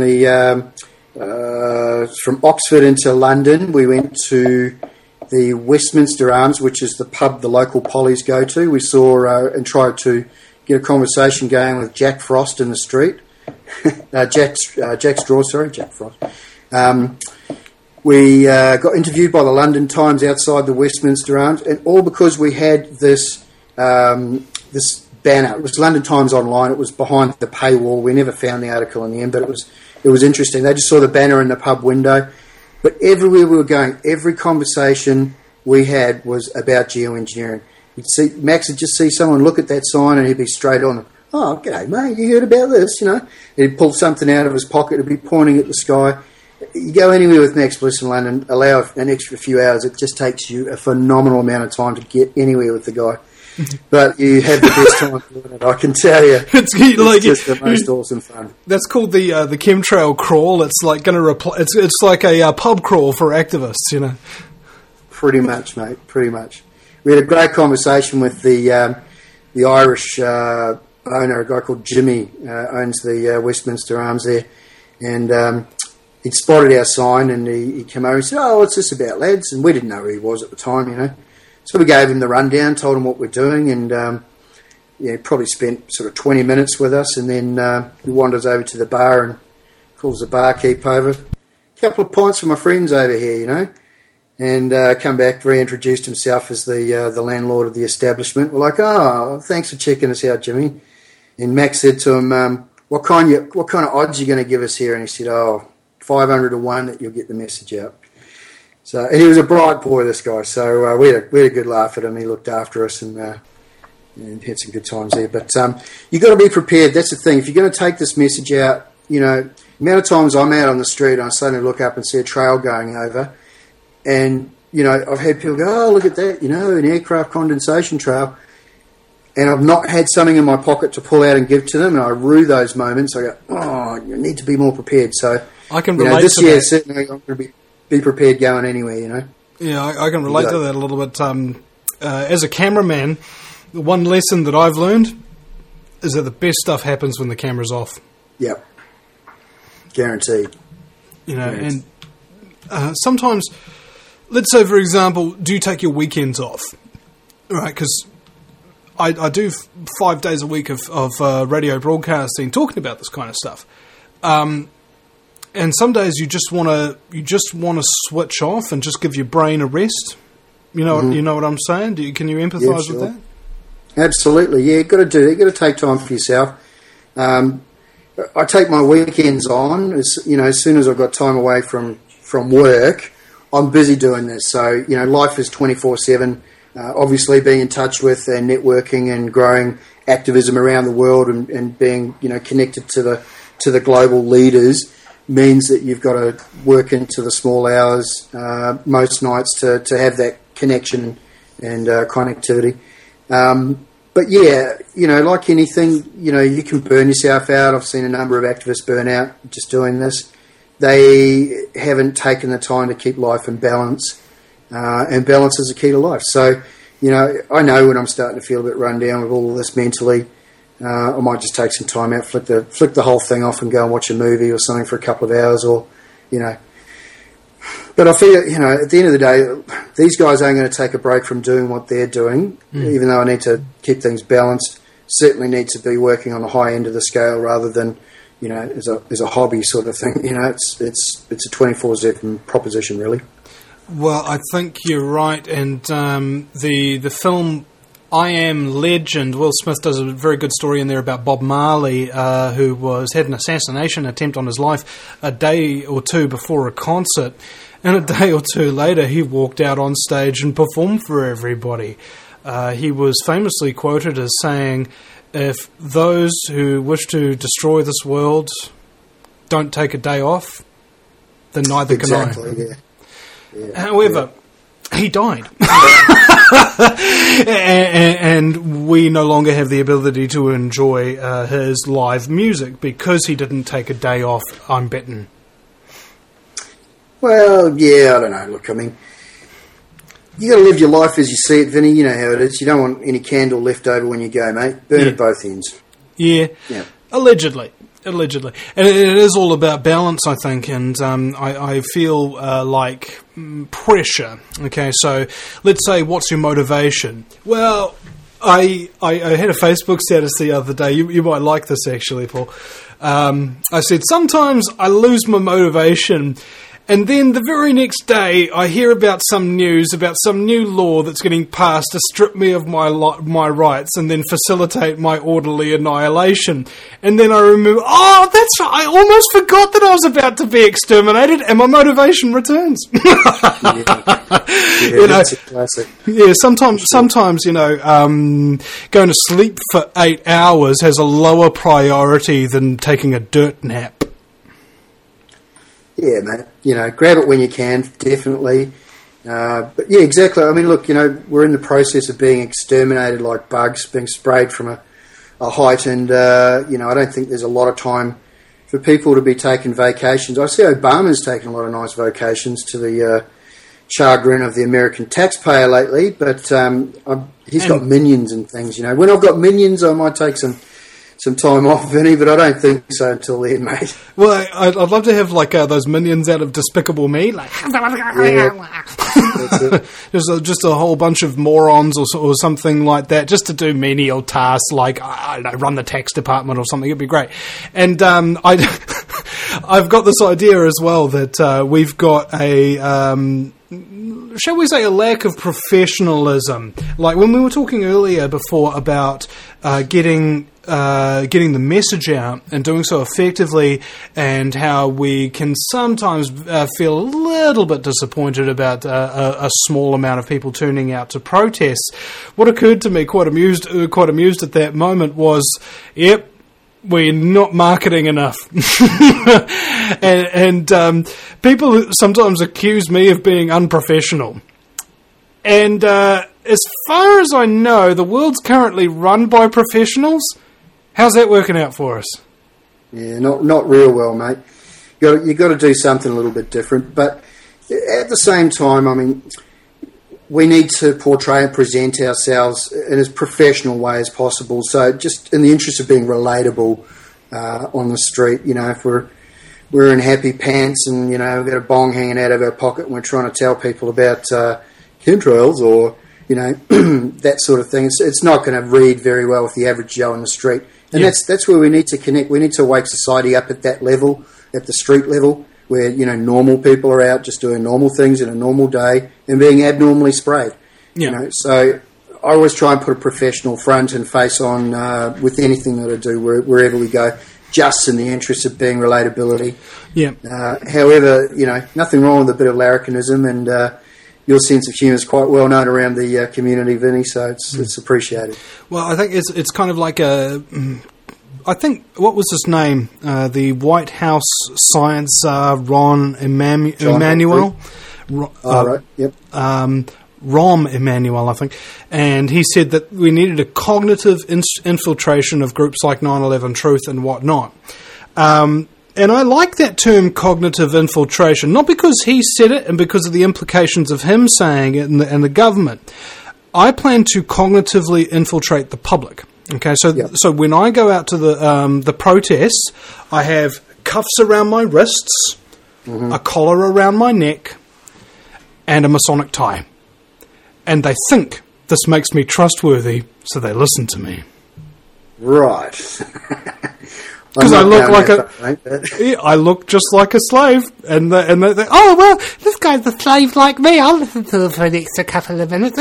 from Oxford into London. We went to the Westminster Arms, which is the pub the local pollies go to. We saw and tried to get a conversation going with Jack Frost in the street. Jack Frost. We got interviewed by the London Times outside the Westminster Arms, and all because we had this this banner. It was London Times Online. It was behind the paywall. We never found the article in the end, but it was interesting. They just saw the banner in the pub window. But everywhere we were going, every conversation we had was about geoengineering. You'd see Max would just see someone look at that sign and he'd be straight on. Oh, g'day, mate, you heard about this, you know? And he'd pull something out of his pocket, he'd be pointing at the sky. You go anywhere with Max Bliss in London, allow an extra few hours, it just takes you a phenomenal amount of time to get anywhere with the guy. But you have the best time doing it, I can tell you. It's just the most awesome fun. That's called the chemtrail crawl. It's like going to it's like a pub crawl for activists, you know. Pretty much, mate. Pretty much. We had a great conversation with the Irish owner, a guy called Jimmy, owns the Westminster Arms there, and he'd spotted our sign and he came over and said, "Oh, what's this about, lads?" And we didn't know who he was at the time, you know. So we gave him the rundown, told him what we're doing, and he probably spent sort of 20 minutes with us, and then he wanders over to the bar and calls the barkeep over. A couple of pints for my friends over here, you know, and come back, reintroduced himself as the landlord of the establishment. We're like, "Oh, thanks for checking us out, Jimmy." And Max said to him, what kind of odds are you going to give us here?" And he said, 500 to 1 that you'll get the message out. So, and he was a bright boy, this guy. So we had a good laugh at him. He looked after us and had some good times there. But you've got to be prepared. That's the thing. If you're going to take this message out, you know, the amount of times I'm out on the street and I suddenly look up and see a trail going over, and you know, I've had people go, "Oh, look at that! You know, an aircraft condensation trail." And I've not had something in my pocket to pull out and give to them, and I rue those moments. I go, "Oh, you need to be more prepared." So I can relate this to year that. certainly I'm going to be prepared going anywhere, you know. Yeah, I can relate to that a little bit. As a cameraman, the one lesson that I've learned is that the best stuff happens when the camera's off. Yep. Guaranteed. You know, and sometimes, let's say, for example, do you take your weekends off? Right, because I do 5 days a week of radio broadcasting talking about this kind of stuff. And some days you just want to switch off and just give your brain a rest. You know, you know what I'm saying? Can you empathise with that? Absolutely, yeah. You've got to do that. You've got to take time for yourself. I take my weekends on. As soon as I've got time away from work, I'm busy doing this. So you know, life is 24/7. Obviously, being in touch with and networking and growing activism around the world and being connected to the global leaders means that you've got to work into the small hours most nights to have that connection and connectivity. But yeah, like anything, you can burn yourself out. I've seen a number of activists burn out just doing this. They haven't taken the time to keep life in balance, and balance is the key to life. So, I know when I'm starting to feel a bit run down with all of this mentally, I might just take some time out, flick the whole thing off and go and watch a movie or something for a couple of hours But I feel, at the end of the day, these guys aren't going to take a break from doing what they're doing, even though I need to keep things balanced. Certainly need to be working on the high end of the scale rather than, as a hobby sort of thing. It's a 24/7 proposition, really. Well, I think you're right, and the film I Am Legend, Will Smith does a very good story in there about Bob Marley, who had an assassination attempt on his life a day or two before a concert, and a day or two later he walked out on stage and performed for everybody. He was famously quoted as saying, "If those who wish to destroy this world don't take a day off, then neither can I." Exactly, yeah. However, he died. and we no longer have the ability to enjoy his live music because he didn't take a day off, I'm betting. Well, yeah, I don't know. Look, I mean, you got to live your life as you see it, Vinny. You know how it is. You don't want any candle left over when you go, mate. Burn at both ends. Yeah. Allegedly. And it is all about balance, I think, and I feel like pressure. Okay, so let's say, what's your motivation? Well, I had a Facebook status the other day. You might like this, actually, Paul. I said, sometimes I lose my motivation, and then the very next day I hear about some news, about some new law that's getting passed to strip me of my rights and then facilitate my orderly annihilation. And then I remember, that's right, I almost forgot that I was about to be exterminated, and my motivation returns. That's a classic. Yeah, sometimes going to sleep for 8 hours has a lower priority than taking a dirt nap. Yeah, mate. Grab it when you can, definitely. But yeah, exactly. I mean, look, we're in the process of being exterminated like bugs, being sprayed from a height, and I don't think there's a lot of time for people to be taking vacations. I see Obama's taken a lot of nice vacations to the chagrin of the American taxpayer lately, but he's got minions and things. When I've got minions, I might take some time off, Vinny, but I don't think so until then, mate. Well, I'd love to have those minions out of Despicable Me, just a whole bunch of morons or something like that, just to do menial tasks like, I don't know, run the tax department or something. It'd be great. And I've got this idea as well that we've got shall we say, a lack of professionalism. Like when we were talking earlier before about getting the message out and doing so effectively, and how we can sometimes feel a little bit disappointed about a small amount of people turning out to protest. What occurred to me, quite amused at that moment, was, yep, we're not marketing enough. and people sometimes accuse me of being unprofessional. And as far as I know, the world's currently run by professionals. How's that working out for us? Yeah, not real well, mate. You got to do something a little bit different. But at the same time, I mean, we need to portray and present ourselves in as professional way as possible. So just in the interest of being relatable on the street, if we're in happy pants and, we've got a bong hanging out of our pocket and we're trying to tell people about chemtrails or, that sort of thing, it's not going to read very well with the average Joe on the street. And that's where we need to connect. We need to wake society up at that level, at the street level, where, normal people are out just doing normal things in a normal day and being abnormally sprayed. Yeah. So I always try and put a professional front and face on with anything that I do, wherever we go, just in the interest of being relatability. Yeah. However, nothing wrong with a bit of larrikinism, and your sense of humour is quite well known around the community, Vinny, so it's appreciated. Well, I think it's kind of like I think, what was his name? The White House science Ron Emanuel. Right, yep. Rahm Emanuel, I think. And he said that we needed a cognitive infiltration of groups like 9/11 Truth and whatnot. And I like that term, cognitive infiltration, not because he said it and because of the implications of him saying it and the government. I plan to cognitively infiltrate the public. Okay, so when I go out to the protests, I have cuffs around my wrists, a collar around my neck, and a Masonic tie. And they think this makes me trustworthy, so they listen to me. Right. Because I look like a... Yeah, I look just like a slave, and they, oh well, this guy's a slave like me. I'll listen to them for the extra couple of minutes.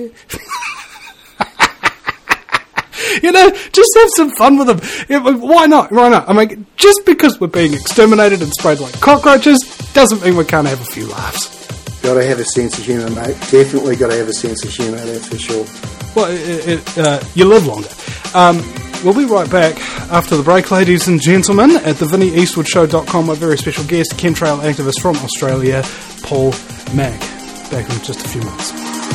You know, just have some fun with them. Why not? Why not? I mean, just because we're being exterminated and sprayed like cockroaches doesn't mean we can't have a few laughs. Got to have a sense of humour, mate. Definitely got to have a sense of humour, that's for sure. Well, you live longer. We'll be right back after the break, ladies and gentlemen, at the VinnyEastwoodshow.com. My very special guest, chemtrail activist from Australia, Paul Mack. Back in just a few minutes.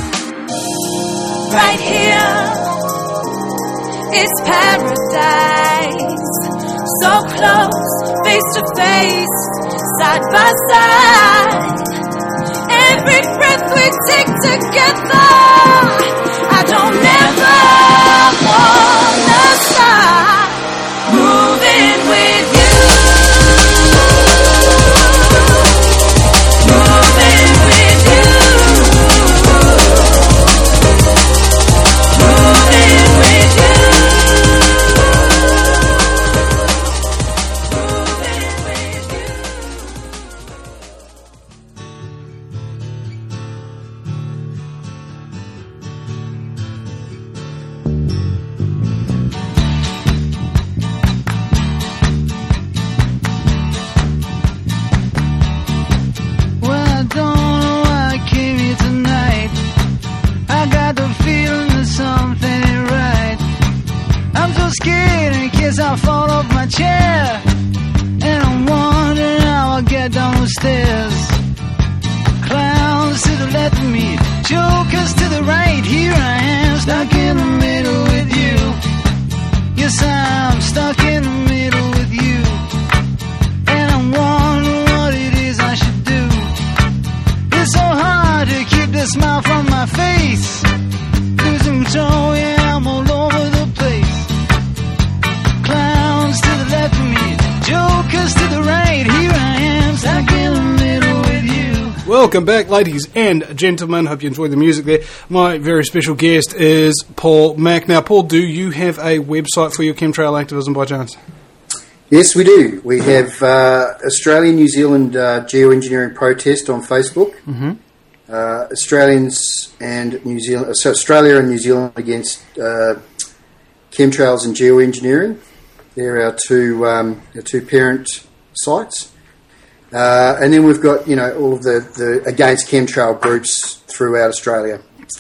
Right here is paradise. So close, face to face, side by side. Every breath we take together, I don't ever wanna stop moving with you, moving with you, moving with you, moving with you. Well, I don't know why I came here tonight. I got the feeling that something ain't right. I'm so scared in case I fall off my chair, and I'm wondering how I'll get down the stairs. Clowns to the left of me, jokers to the right. Here I am, stuck in the middle with you. Yes, I'm stuck in the middle with you, and I'm wondering what it is I should do. It's so hard to keep the smile from my face. Losing control, yeah, I'm all over the place. Clowns to the left of me, jokers to the right. Here I am, stuck in the middle with you. Welcome back, ladies and gentlemen. Hope you enjoyed the music there. My very special guest is Paul Mack. Now, Paul, do you have a website for your chemtrail activism by chance? Yes, we do. We have Australia-New Zealand geoengineering protest on Facebook. Mm-hmm. Australians and New Zealand, so Australia and New Zealand against chemtrails and geoengineering. They're our two parent sites. And then we've got, all of the against chemtrail groups throughout Australia.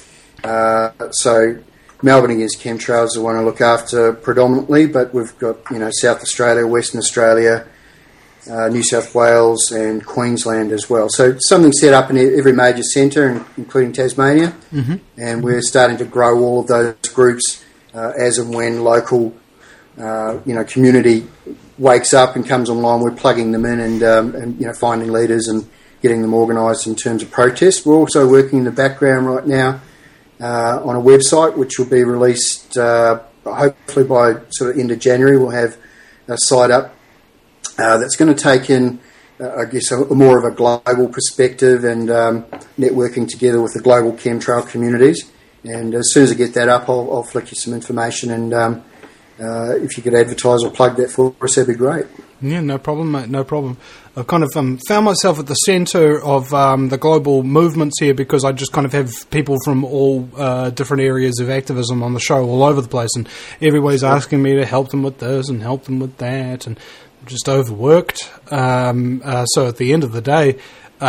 So Melbourne Against Chemtrails is the one I look after predominantly, but we've got, South Australia, Western Australia, New South Wales and Queensland as well. So something set up in every major centre, including Tasmania, and we're starting to grow all of those groups as and when local, community wakes up and comes online. We're plugging them in and finding leaders and getting them organised in terms of protest. We're also working in the background right now on a website which will be released hopefully by sort of end of January. We'll have a site up that's going to take in, a more of a global perspective and networking together with the global chemtrail communities. And as soon as I get that up, I'll flick you some information, and if you could advertise or plug that for us, that'd be great. Yeah, no problem, mate, no problem. I've kind of found myself at the centre of the global movements here because I just kind of have people from all different areas of activism on the show all over the place, and everybody's asking me to help them with this and help them with that, and I'm just overworked. So at the end of the day,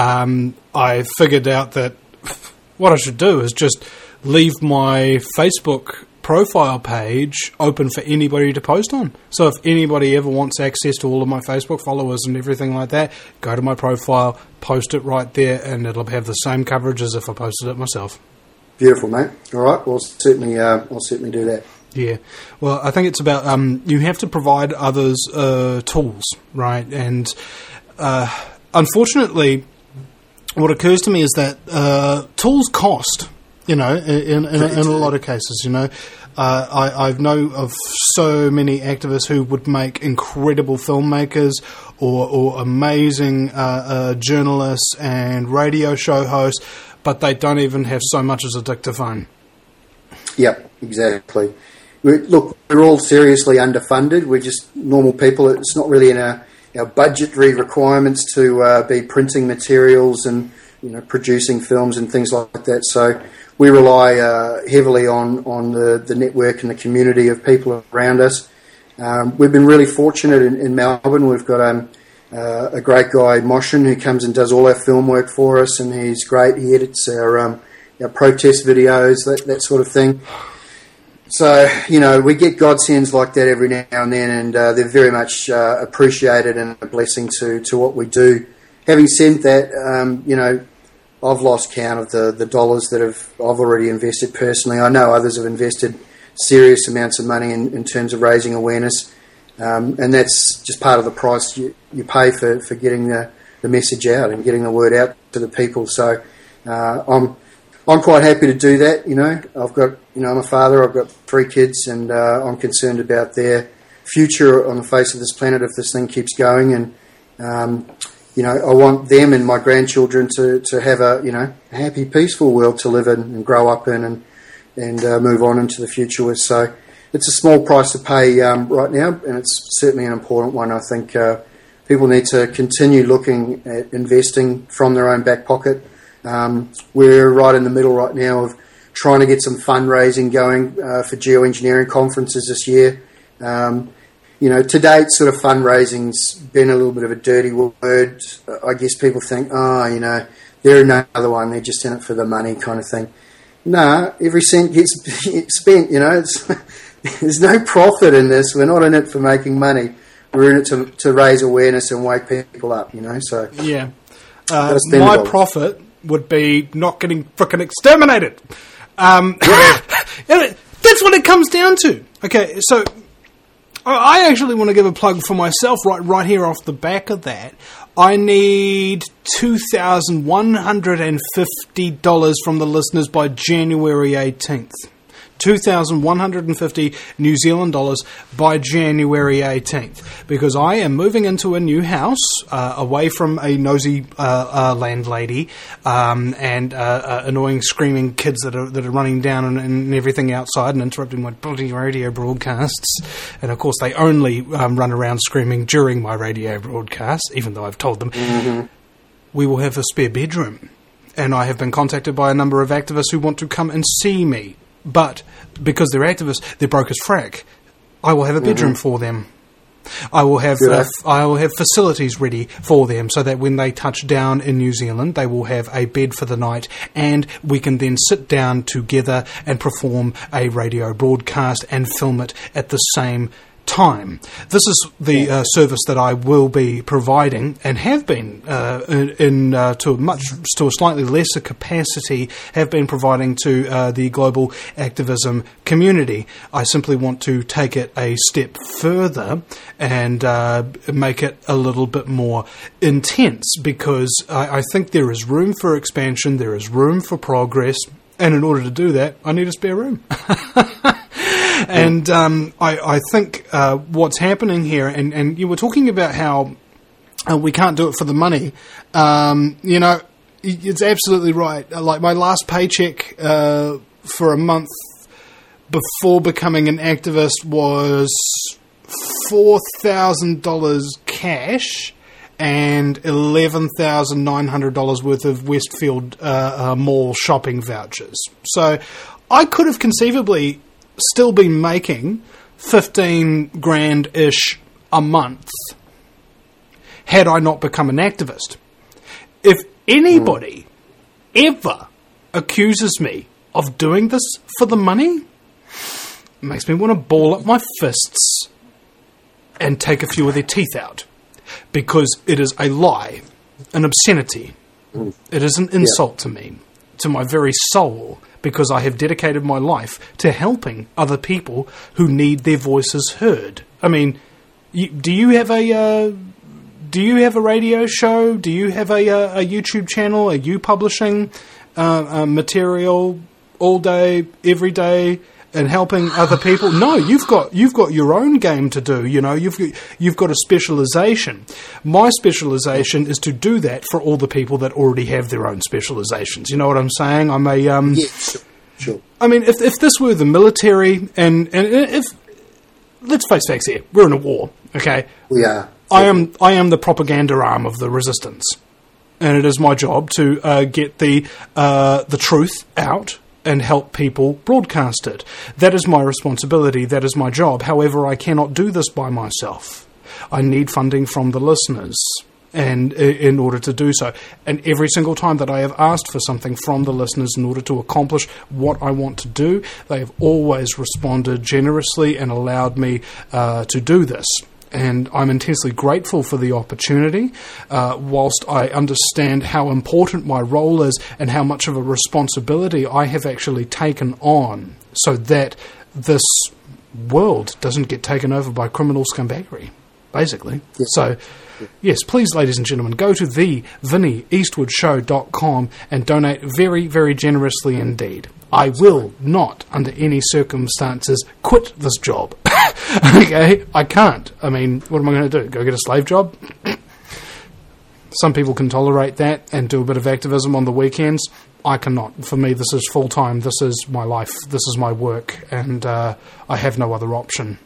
I figured out that what I should do is just leave my Facebook profile page open for anybody to post on. So if anybody ever wants access to all of my Facebook followers and everything like that, go to my profile, post it right there, and it'll have the same coverage as if I posted it myself. Beautiful, mate. All right, well, I'll certainly do that. Yeah, well, I think it's about you have to provide others tools, right? And unfortunately, what occurs to me is that tools cost. In a lot of cases, I know of so many activists who would make incredible filmmakers or amazing journalists and radio show hosts, but they don't even have so much as a dictaphone. Yep, exactly. we're all seriously underfunded. We're just normal people. It's not really in our budgetary requirements to be printing materials and producing films and things like that. So we rely heavily on the network and the community of people around us. We've been really fortunate in Melbourne. We've got a great guy, Moshin, who comes and does all our film work for us, and he's great. He edits our protest videos, that sort of thing. So, we get godsends like that every now and then, and they're very much appreciated and a blessing to what we do. Having said that, I've lost count of the dollars that I've already invested personally. I know others have invested serious amounts of money in terms of raising awareness, and that's just part of the price you pay for getting the message out and getting the word out to the people. So I'm quite happy to do that. I've got, I'm a father, I've got 3 kids, and I'm concerned about their future on the face of this planet if this thing keeps going. And, I want them and my grandchildren to have a happy, peaceful world to live in and grow up in and move on into the future with. So it's a small price to pay right now, and it's certainly an important one. I think people need to continue looking at investing from their own back pocket. We're right in the middle right now of trying to get some fundraising going for geoengineering conferences this year. To date, sort of fundraising's been a little bit of a dirty word. I guess people think, they're another one, they're just in it for the money kind of thing. No, every cent gets spent, there's no profit in this. We're not in it for making money. We're in it to raise awareness and wake people up, so... Yeah. My profit would be not getting frickin' exterminated. That's what it comes down to. Okay, so I actually want to give a plug for myself right here off the back of that. I need $2,150 from the listeners by January 18th. 2,150 New Zealand dollars by January 18th, because I am moving into a new house away from a nosy landlady and annoying screaming kids that are running down and everything outside and interrupting my bloody radio broadcasts. And of course they only run around screaming during my radio broadcasts, even though I've told them. We will have a spare bedroom, and I have been contacted by a number of activists who want to come and see me. But because they're activists, they're broke as frack. I will have a bedroom for them. I will have facilities ready for them so that when they touch down in New Zealand, they will have a bed for the night, and we can then sit down together and perform a radio broadcast and film it at the same time. This is the service that I will be providing, and have been to a slightly lesser capacity, have been providing to the global activism community. I simply want to take it a step further and make it a little bit more intense, because I think there is room for expansion, there is room for progress, and in order to do that, I need a spare room. And I think what's happening here, and you were talking about how we can't do it for the money. It's absolutely right. Like my last paycheck for a month before becoming an activist was $4,000 cash and $11,900 worth of Westfield Mall shopping vouchers. So I could have conceivably still been making 15 grand-ish a month had I not become an activist. If anybody ever accuses me of doing this for the money, it makes me want to ball up my fists and take a few of their teeth out, because it is a lie, an obscenity. It is an insult to me, to my very soul, because I have dedicated my life to helping other people who need their voices heard. I mean, do you have a radio show? Do you have a YouTube channel? Are you publishing material all day, every day, and helping other people? No, you've got your own game to do. You've got a specialization. My specialization is to do that for all the people that already have their own specializations. You know what I'm saying? I'm a Sure. I mean, if this were the military, and if let's face facts here, we're in a war. Okay, We are. I am the propaganda arm of the resistance, and it is my job to get the truth out and help people broadcast it. That is my responsibility. That is my job. However, I cannot do this by myself. I need funding from the listeners, and in order to do so. And every single time that I have asked for something from the listeners in order to accomplish what I want to do, they have always responded generously and allowed me to do this. And I'm intensely grateful for the opportunity, whilst I understand how important my role is and how much of a responsibility I have actually taken on so that this world doesn't get taken over by criminal scumbaggery, basically. Yes. So, yes, please, ladies and gentlemen, go to thevinnieeastwoodshow.com and donate very, very generously indeed. I will not, under any circumstances, quit this job. Okay? I can't. I mean, what am I going to do? Go get a slave job? Some people can tolerate that and do a bit of activism on the weekends. I cannot. For me, this is full-time. This is my life. This is my work. And I have no other option.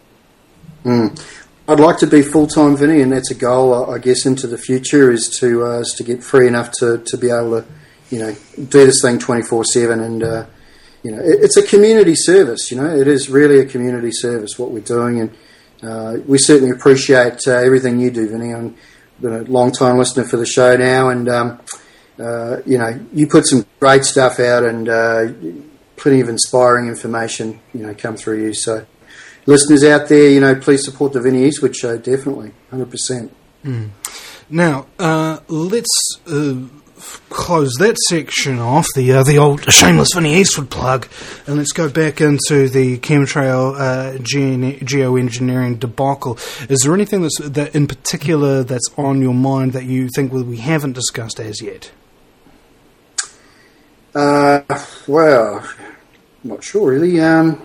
I'd like to be full-time, Vinny, and that's a goal, I guess, into the future, is to get free enough to be able to, do this thing 24/7, and it's a community service. It is really a community service what we're doing, and we certainly appreciate everything you do, Vinny. I've been a long-time listener for the show now, and you put some great stuff out, and plenty of inspiring information, come through you. So, listeners out there, please support the Vinnie Eastwood Show, definitely, 100%. Now, let's close that section off, the old shameless Vinnie Eastwood plug, and let's go back into the chemtrail geoengineering debacle. Is there anything that in particular that's on your mind that you think we haven't discussed as yet? Well, I'm not sure really. How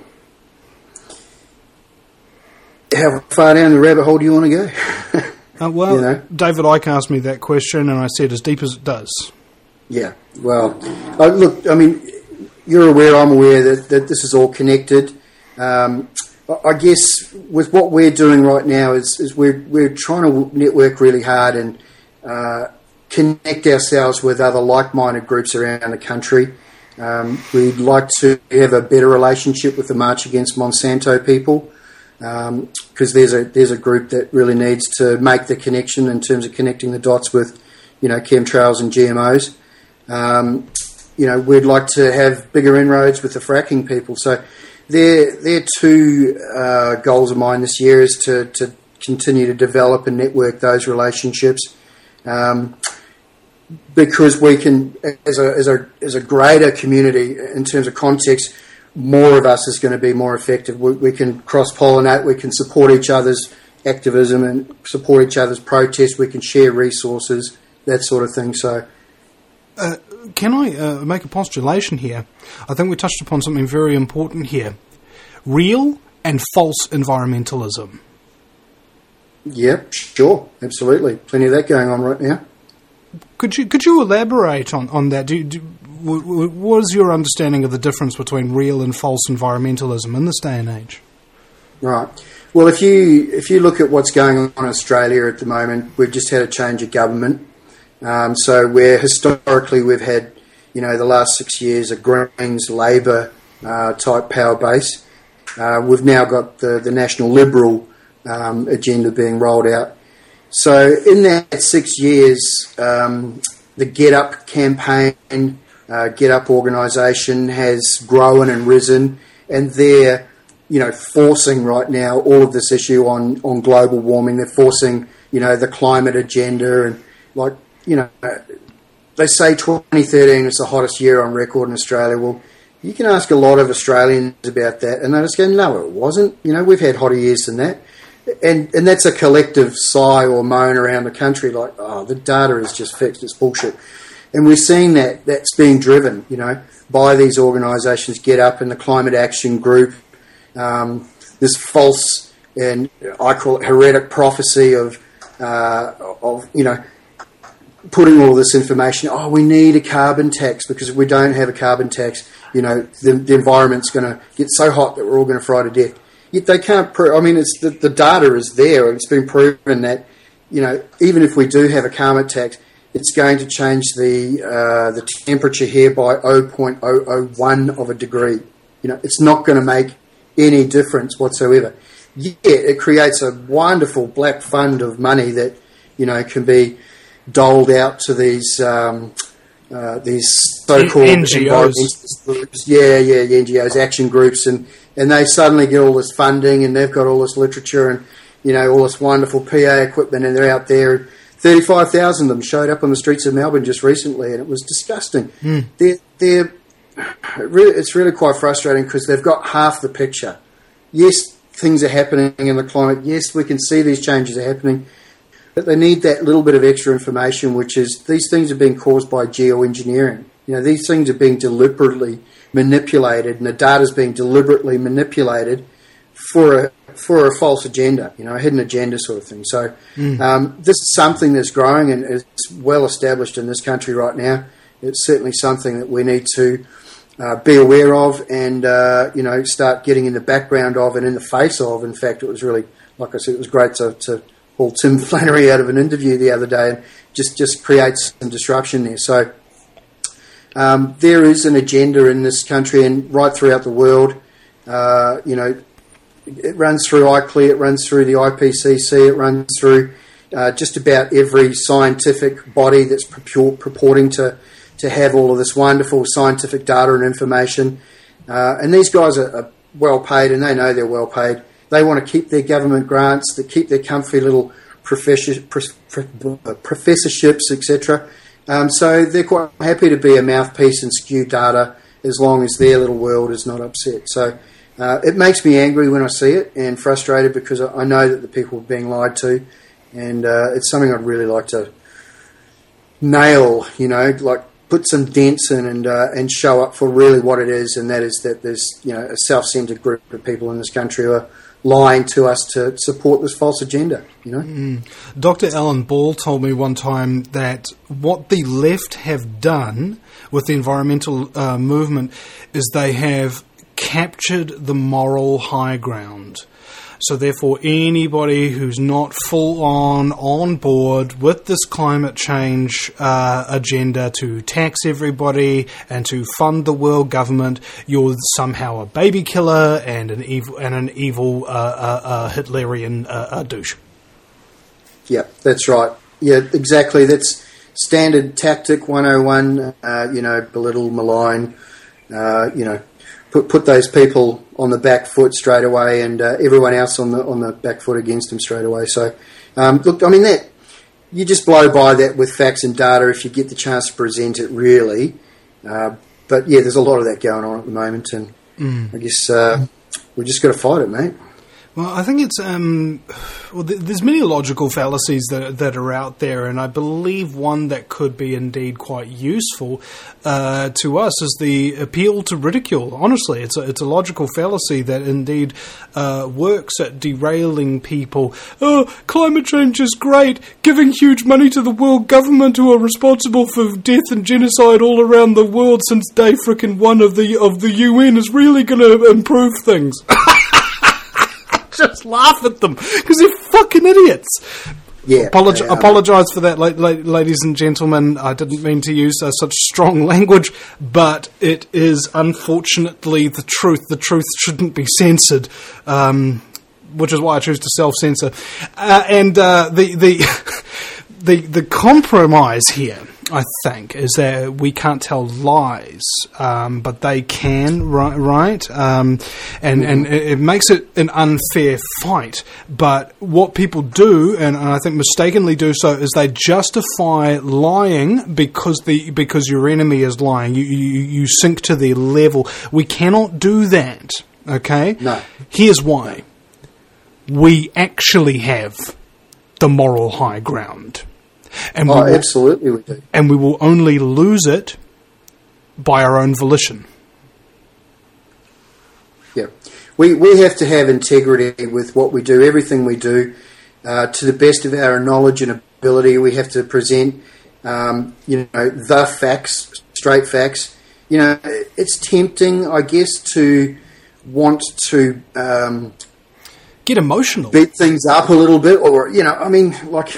far down the rabbit hole do you want to go? David Icke asked me that question, and I said as deep as it does. Yeah, well, look, I mean, you're aware, I'm aware that this is all connected. I guess with what we're doing right now is we're trying to network really hard and connect ourselves with other like-minded groups around the country. We'd like to have a better relationship with the March Against Monsanto people, because there's a group that really needs to make the connection in terms of connecting the dots with, chemtrails and GMOs. We'd like to have bigger inroads with the fracking people. So they're two goals of mine this year, is to continue to develop and network those relationships, because we can, as a greater community in terms of context, more of us is going to be more effective. We can cross-pollinate, we can support each other's activism and support each other's protests, we can share resources, that sort of thing. So, can I make a postulation here? I think we touched upon something very important here. Real and false environmentalism. Yep, sure, absolutely. Plenty of that going on right now. Could you elaborate on that? What is your understanding of the difference between real and false environmentalism in this day and age? Right. Well, if you look at what's going on in Australia at the moment, we've just had a change of government. So where historically we've had, the last 6 years a Greens Labor type power base, we've now got the National Liberal agenda being rolled out. So in that 6 years, the Get Up campaign, Get Up organisation has grown and risen, and they're, forcing right now all of this issue on global warming. They're forcing, the climate agenda, and they say 2013 is the hottest year on record in Australia. Well, you can ask a lot of Australians about that, and they just go, no, it wasn't. We've had hotter years than that. And that's a collective sigh or moan around the country, like, oh, the data is just fixed, it's bullshit. And we're seeing that's being driven, by these organisations, Get Up and the Climate Action Group, this false, and I call it heretic prophecy of putting all this information, we need a carbon tax, because if we don't have a carbon tax, the environment's going to get so hot that we're all going to fry to death. Yet they can't prove. I mean, it's the data is there. It's been proven that even if we do have a climate tax, it's going to change the temperature here by 0.001 of a degree. It's not going to make any difference whatsoever. Yet it creates a wonderful black fund of money that can be doled out to these so-called NGOs. Groups. Yeah, NGOs, action groups, and they suddenly get all this funding, and they've got all this literature and all this wonderful PA equipment, and they're out there. 35,000 of them showed up on the streets of Melbourne just recently, and it was disgusting. It's really quite frustrating because they've got half the picture. Yes, things are happening in the climate. Yes, we can see these changes are happening, but they need that little bit of extra information, which is these things are being caused by geoengineering. These things are being deliberately manipulated, and the data is being deliberately manipulated for a false agenda, a hidden agenda sort of thing. So this is something that's growing and is well established in this country right now. It's certainly something that we need to be aware of and, start getting in the background of and in the face of. In fact, it was really, like I said, it was great to pull Tim Flannery out of an interview the other day and just create some disruption there. So there is an agenda in this country and right throughout the world. It runs through ICLEI, it runs through the IPCC, it runs through just about every scientific body that's purporting to have all of this wonderful scientific data and information. And these guys are well paid, and they know they're well paid. They want to keep their government grants, they keep their comfy little professorships, etc. So they're quite happy to be a mouthpiece and spew data as long as their little world is not upset. So it makes me angry when I see it and frustrated because I know that the people are being lied to, and it's something I'd really like to nail, like put some dents in and show up for really what it is, and that is that there's a self-centered group of people in this country who are lying to us to support this false agenda. Dr. Alan Ball told me one time that what the left have done with the environmental movement is they have captured the moral high ground. So therefore, anybody who's not full on board with this climate change agenda to tax everybody and to fund the world government, you're somehow a baby killer and an evil Hitlerian douche. Yeah, that's right. Yeah, exactly. That's standard tactic 101. Belittle, malign. Put those people on the back foot straight away, and everyone else on the back foot against them straight away. So, look, I mean that you just blow by that with facts and data if you get the chance to present it, really. But yeah, there's a lot of that going on at the moment, and I guess we just got to fight it, mate. Well, I think it's there's many logical fallacies that are out there, and I believe one that could be indeed quite useful to us is the appeal to ridicule. Honestly, it's a logical fallacy that indeed works at derailing people. Oh, climate change is great. Giving huge money to the world government who are responsible for death and genocide all around the world since day frickin' one of the UN is really going to improve things. Just laugh at them because they're fucking idiots. Yeah, apologise for that, ladies and gentlemen. I didn't mean to use such strong language, but it is unfortunately the truth. The truth shouldn't be censored, which is why I choose to self-censor. And the compromise here, I think, is that we can't tell lies, but they can, right? And it makes it an unfair fight. But what people do, and I think mistakenly do so, is they justify lying because your enemy is lying. You sink to their level. We cannot do that, okay? No. Here's why. We actually have the moral high ground. And absolutely we do. And we will only lose it by our own volition. Yeah. We have to have integrity with what we do, everything we do, to the best of our knowledge and ability. We have to present, the facts, straight facts, it's tempting, I guess, to want to Get emotional. beat things up a little bit, or I'm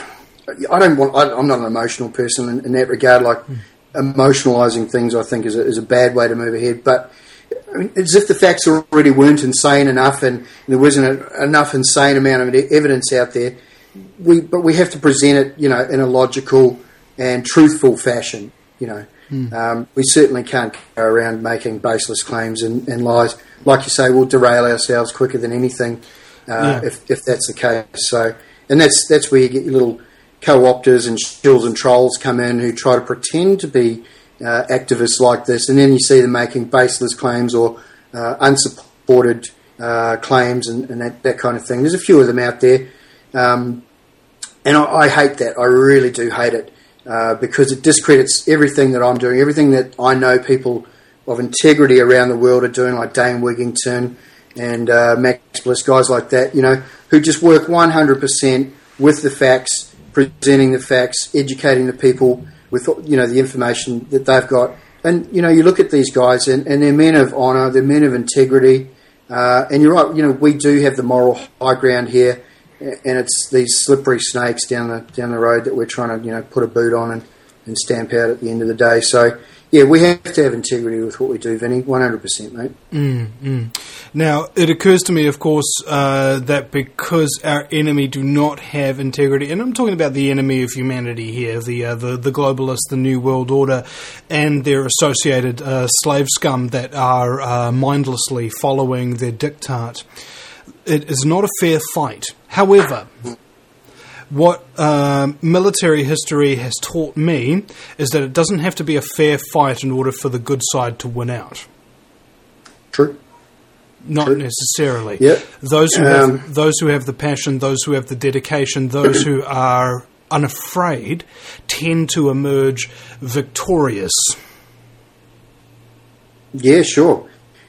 not an emotional person in that regard. Like emotionalising things, I think is a bad way to move ahead. But I mean, as if the facts already weren't insane enough, and there wasn't enough insane amount of evidence out there. But we have to present it, in a logical and truthful fashion. We certainly can't go around making baseless claims and lies. Like you say, we'll derail ourselves quicker than anything if that's the case. So, and that's where you get your little co-opters and shills and trolls come in who try to pretend to be activists like this, and then you see them making baseless claims or unsupported claims and that kind of thing. There's a few of them out there, and I hate that. I really do hate it because it discredits everything that I'm doing, everything that I know people of integrity around the world are doing, like Dane Wigington and Max Bliss, guys like that, who just work 100% with the facts, presenting the facts, educating the people with the information that they've got. And you look at these guys and they're men of honour, they're men of integrity, and you're right, we do have the moral high ground here, and it's these slippery snakes down the road that we're trying to put a boot on and stamp out at the end of the day. So yeah, we have to have integrity with what we do, Vinny, 100%, mate. Now, it occurs to me, of course, that because our enemy do not have integrity, and I'm talking about the enemy of humanity here, the globalists, the New World Order, and their associated slave scum that are mindlessly following their diktat, it is not a fair fight. However, what military history has taught me is that it doesn't have to be a fair fight in order for the good side to win out. True. Not necessarily. Yep. Those who have the passion, those who have the dedication, those who are unafraid, tend to emerge victorious. Yeah, sure.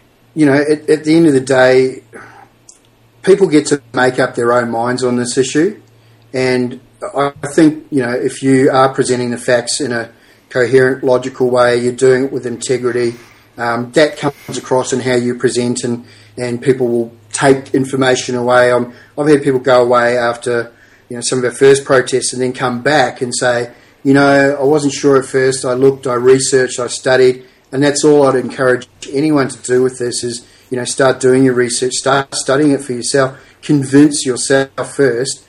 At the end of the day, people get to make up their own minds on this issue. And I think, if you are presenting the facts in a coherent, logical way, you're doing it with integrity, that comes across in how you present, and people will take information away. I've had people go away after, some of our first protests and then come back and say, I wasn't sure at first, I looked, I researched, I studied, and that's all I'd encourage anyone to do with this is, start doing your research, start studying it for yourself, convince yourself first,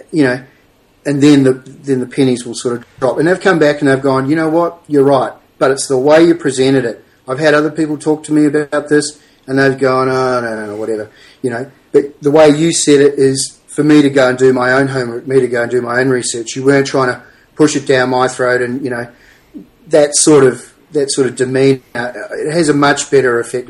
and then the pennies will sort of drop. And they've come back and they've gone, you know what, you're right, but it's the way you presented it. I've had other people talk to me about this, and they've gone, oh, no, whatever, But the way you said it is for me to go and do my own homework, me to go and do my own research. You weren't trying to push it down my throat, and that sort of demeanour. It has a much better effect.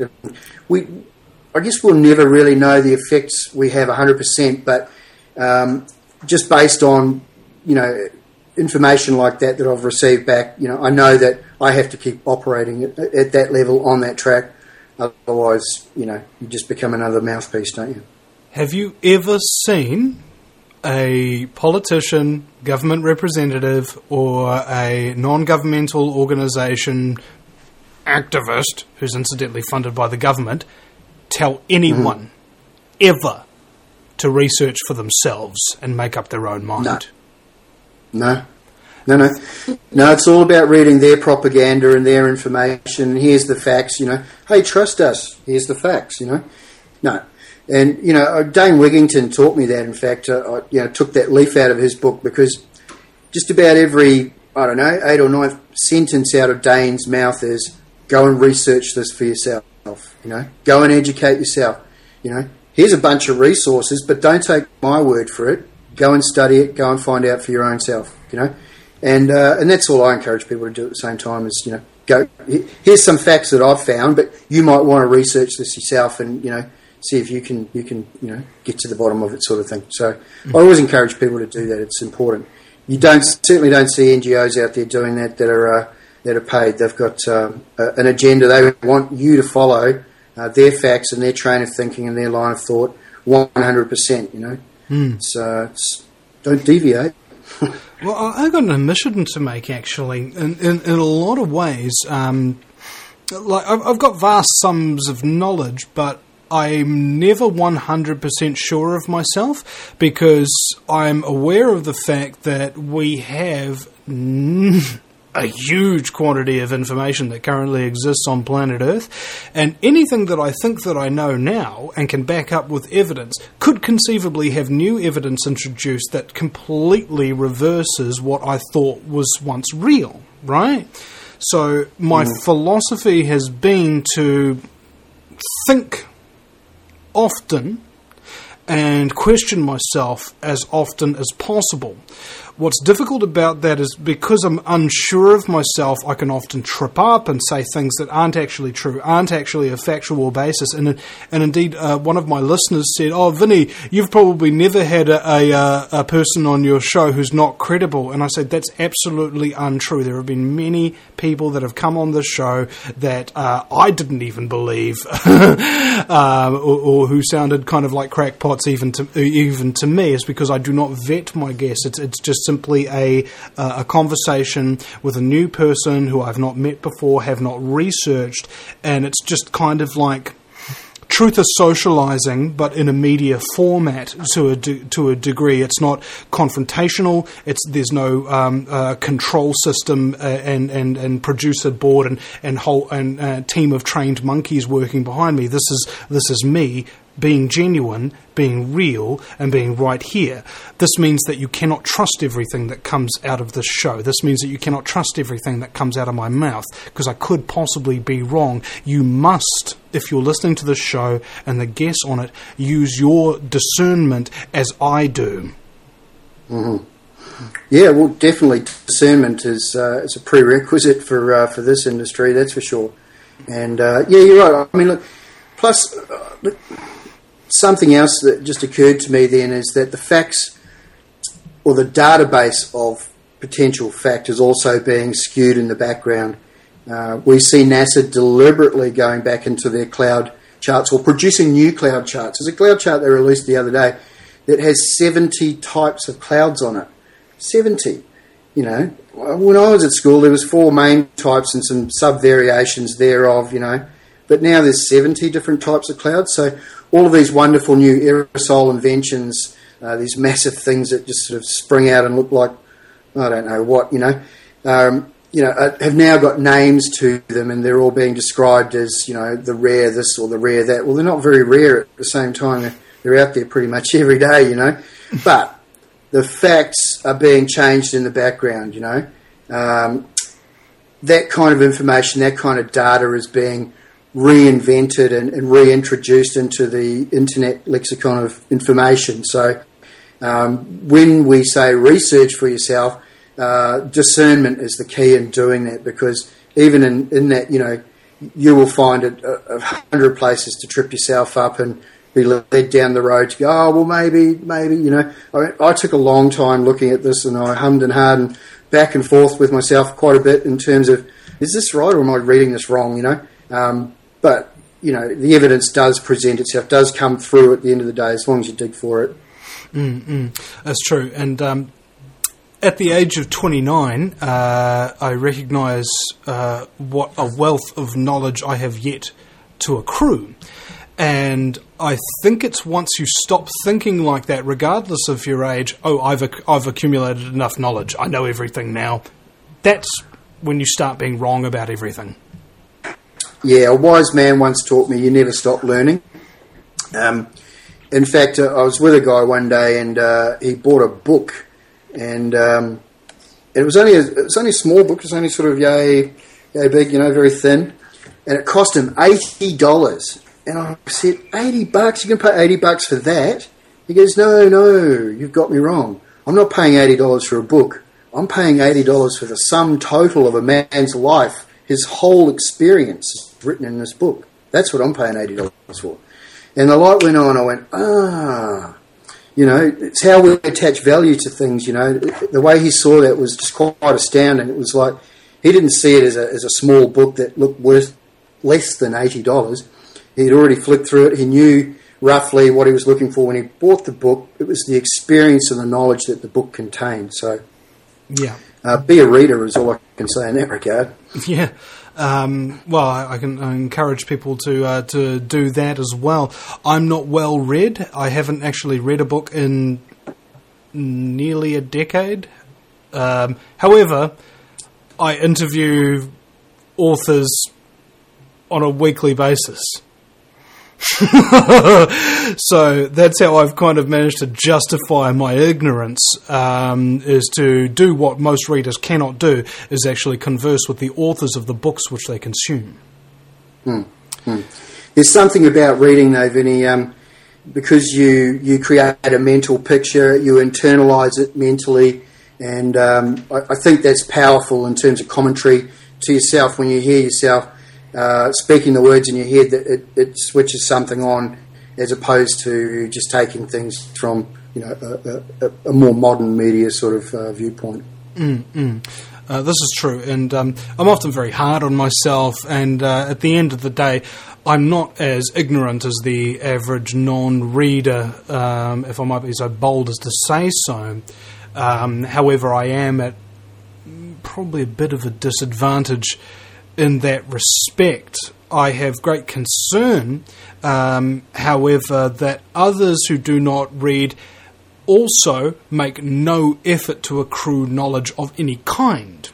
I guess we'll never really know the effects we have 100%, but just based on information like that I've received back, I know that I have to keep operating at that level on that track. Otherwise, you just become another mouthpiece, don't you? Have you ever seen a politician, government representative, or a non-governmental organisation activist, who's incidentally funded by the government, tell anyone ever to research for themselves and make up their own mind? No, it's all about reading their propaganda and their information. Here's the facts, Hey, trust us. Here's the facts, No. And, Dane Wigington taught me that, in fact. I took that leaf out of his book because just about every, 8th or 9th sentence out of Dane's mouth is, go and research this for yourself, Go and educate yourself, Here's a bunch of resources, but don't take my word for it. Go and study it. Go and find out for your own self, And that's all I encourage people to do at the same time is, go, here's some facts that I've found, but you might want to research this yourself and, see if you can get to the bottom of it sort of thing. So I always encourage people to do that. It's important. You certainly don't see NGOs out there doing that are paid. They've got an agenda. They want you to follow their facts and their train of thinking and their line of thought 100%, So don't deviate. Well, I've got an admission to make, actually. In a lot of ways, like I've got vast sums of knowledge, but I'm never 100% sure of myself because I'm aware of the fact that we have a huge quantity of information that currently exists on planet Earth, and anything that I think that I know now and can back up with evidence could conceivably have new evidence introduced that completely reverses what I thought was once real, right? So my philosophy has been to think often and question myself as often as possible. What's difficult about that is because I'm unsure of myself, I can often trip up and say things that aren't actually true, aren't actually a factual basis. And indeed, one of my listeners said, "Oh, Vinny, you've probably never had a person on your show who's not credible." And I said, that's absolutely untrue. There have been many people that have come on the show that I didn't even believe, or who sounded kind of like crackpots even to me. It's because I do not vet my guests. It's just simply a conversation with a new person who I've not met before, have not researched, and it's just kind of like truth is socializing, but in a media format to a degree. It's not confrontational. There's no control system and producer board and whole team of trained monkeys working behind me. This is me being genuine, being real, and being right here. This means that you cannot trust everything that comes out of this show. This means that you cannot trust everything that comes out of my mouth, because I could possibly be wrong. You must, if you're listening to this show and the guests on it, use your discernment as I do. Mm-hmm. Yeah, well, definitely discernment is a prerequisite for this industry, that's for sure. And yeah, you're right. I mean, look, plus... something else that just occurred to me then is that the facts, or the database of potential fact, is also being skewed in the background. We see NASA deliberately going back into their cloud charts or producing new cloud charts. There's a cloud chart they released the other day that has 70 types of clouds on it. 70. You know, when I was at school, there was 4 main types and some sub-variations thereof, you know. But now there's 70 different types of clouds. So all of these wonderful new aerosol inventions, these massive things that just sort of spring out and look like, I don't know what, have now got names to them, and they're all being described as, the rare this or the rare that. Well, they're not very rare at the same time. They're out there pretty much every day, But the facts are being changed in the background, That kind of information, that kind of data is being reinvented and reintroduced into the internet lexicon of information. So when we say research for yourself, discernment is the key in doing that, because even in that, you will find 100 places to trip yourself up and be led down the road to go, oh, well, maybe, I took a long time looking at this, and I hummed and hawed and back and forth with myself quite a bit in terms of, is this right or am I reading this wrong, But, the evidence does present itself, does come through at the end of the day, as long as you dig for it. That's true. And at the age of 29, I recognise what a wealth of knowledge I have yet to accrue. And I think it's once you stop thinking like that, regardless of your age, I've accumulated enough knowledge, I know everything now. That's when you start being wrong about everything. Yeah, a wise man once taught me, you never stop learning. In fact, I was with a guy one day, and he bought a book, and it was only a small book. It was only sort of yay big, very thin, and it cost him $80. And I said, $80? You can pay $80 for that? He goes, no, you've got me wrong. I'm not paying $80 for a book. I'm paying $80 for the sum total of a man's life, his whole experience written in this book. That's what I'm paying $80 for. And the light went on. I went, it's how we attach value to things. The way he saw that was just quite astounding. It was like he didn't see it as a small book that looked worth less than $80. He'd already flipped through it. He knew roughly what he was looking for when he bought the book. It was the experience and the knowledge that the book contained. So, yeah, be a reader is all I can say in that regard. Yeah. Well, I can encourage people to do that as well. I'm not well read. I haven't actually read a book in nearly a decade. However, I interview authors on a weekly basis. So that's how I've kind of managed to justify my ignorance, is to do what most readers cannot do, is actually converse with the authors of the books which they consume. There's something about reading, though, Vinny, because you create a mental picture, you internalise it mentally, and I think that's powerful in terms of commentary to yourself when you hear yourself speaking the words in your head, that it switches something on, as opposed to just taking things from a more modern media sort of viewpoint. This is true, and I'm often very hard on myself, and at the end of the day, I'm not as ignorant as the average non-reader, if I might be so bold as to say so. However, I am at probably a bit of a disadvantage in that respect. I have great concern, however, that others who do not read also make no effort to accrue knowledge of any kind,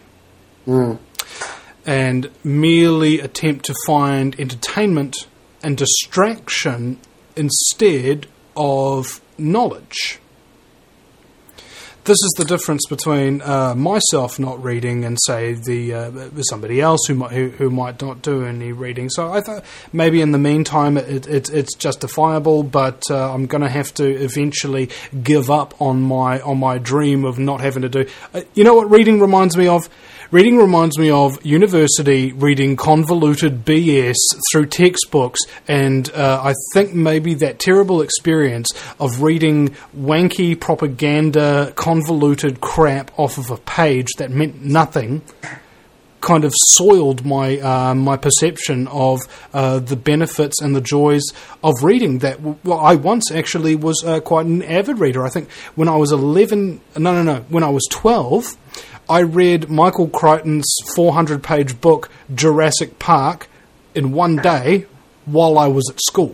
and merely attempt to find entertainment and distraction instead of knowledge. This is the difference between myself not reading and, say, somebody else who might not do any reading. So I thought maybe in the meantime it's justifiable, but I'm going to have to eventually give up on my dream of not having to do. You know what reading reminds me of? Reading reminds me of university reading convoluted BS through textbooks, and I think maybe that terrible experience of reading wanky propaganda, convoluted crap off of a page that meant nothing kind of soiled my my perception of the benefits and the joys of reading. That I once actually was quite an avid reader. I think when I was when I was 12, I read Michael Crichton's 400-page book, Jurassic Park, in one day while I was at school.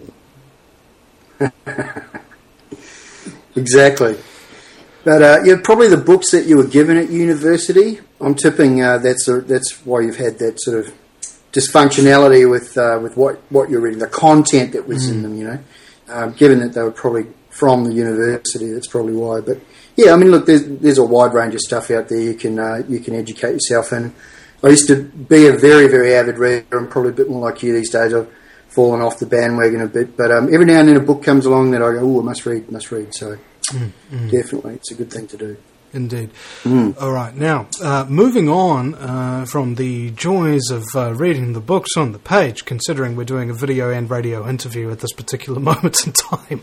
Exactly. But probably the books that you were given at university, I'm tipping that's why you've had that sort of dysfunctionality with what you're reading, the content that was in them, given that they were probably from the university, that's probably why. But yeah, I mean, look, there's a wide range of stuff out there you can educate yourself in. I used to be a very, very avid reader. I'm probably a bit more like you these days. I've fallen off the bandwagon a bit, but every now and then a book comes along that I go, oh, I must read. So definitely, it's a good thing to do. Indeed. All right, now, moving on from the joys of reading the books on the page, considering we're doing a video and radio interview at this particular moment in time,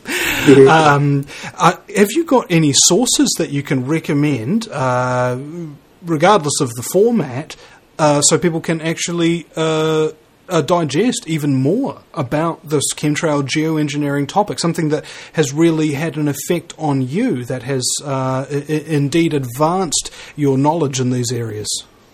have you got any sources that you can recommend, regardless of the format, so people can actually digest even more about this chemtrail geoengineering topic, something that has really had an effect on you, that has indeed advanced your knowledge in these areas?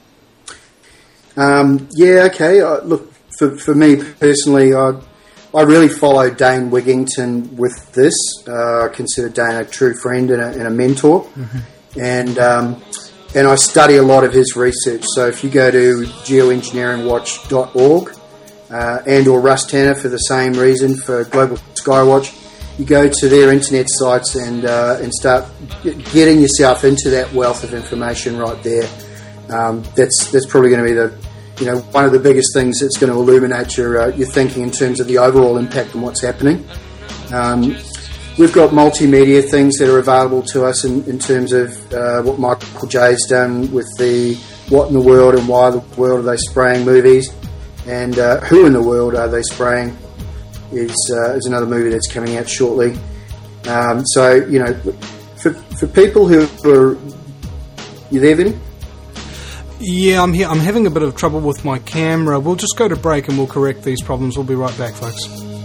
Okay. Look, for me personally, I really follow Dane Wigington with this. I consider Dane a true friend and a mentor, and I study a lot of his research. So if you go to geoengineeringwatch.org, and or Russ Tanner for the same reason, for Global Skywatch, you go to their internet sites and start getting yourself into that wealth of information right there. That's probably going to be the one of the biggest things that's going to illuminate your thinking in terms of the overall impact and what's happening. We've got multimedia things that are available to us in terms of what Michael J's done with the What in the World and Why the World Are They Spraying movies. And Who in the World Are They Spraying is another movie that's coming out shortly. So, for people who are... You there, Vinny? Yeah, I'm here. I'm having a bit of trouble with my camera. We'll just go to break and we'll correct these problems. We'll be right back, folks.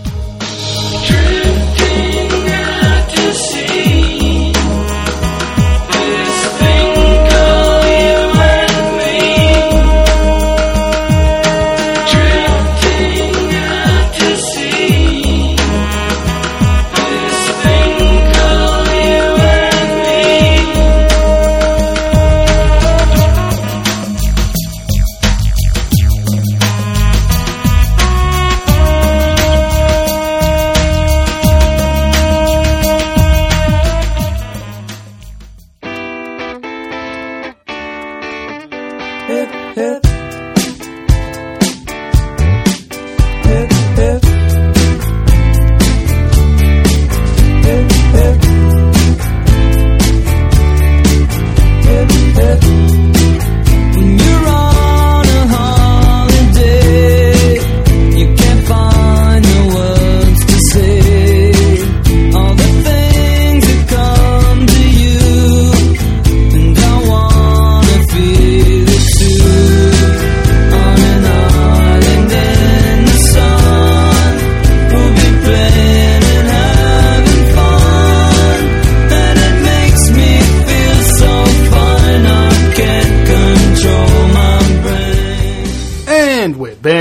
Drifting out to sea, this thing called you and me.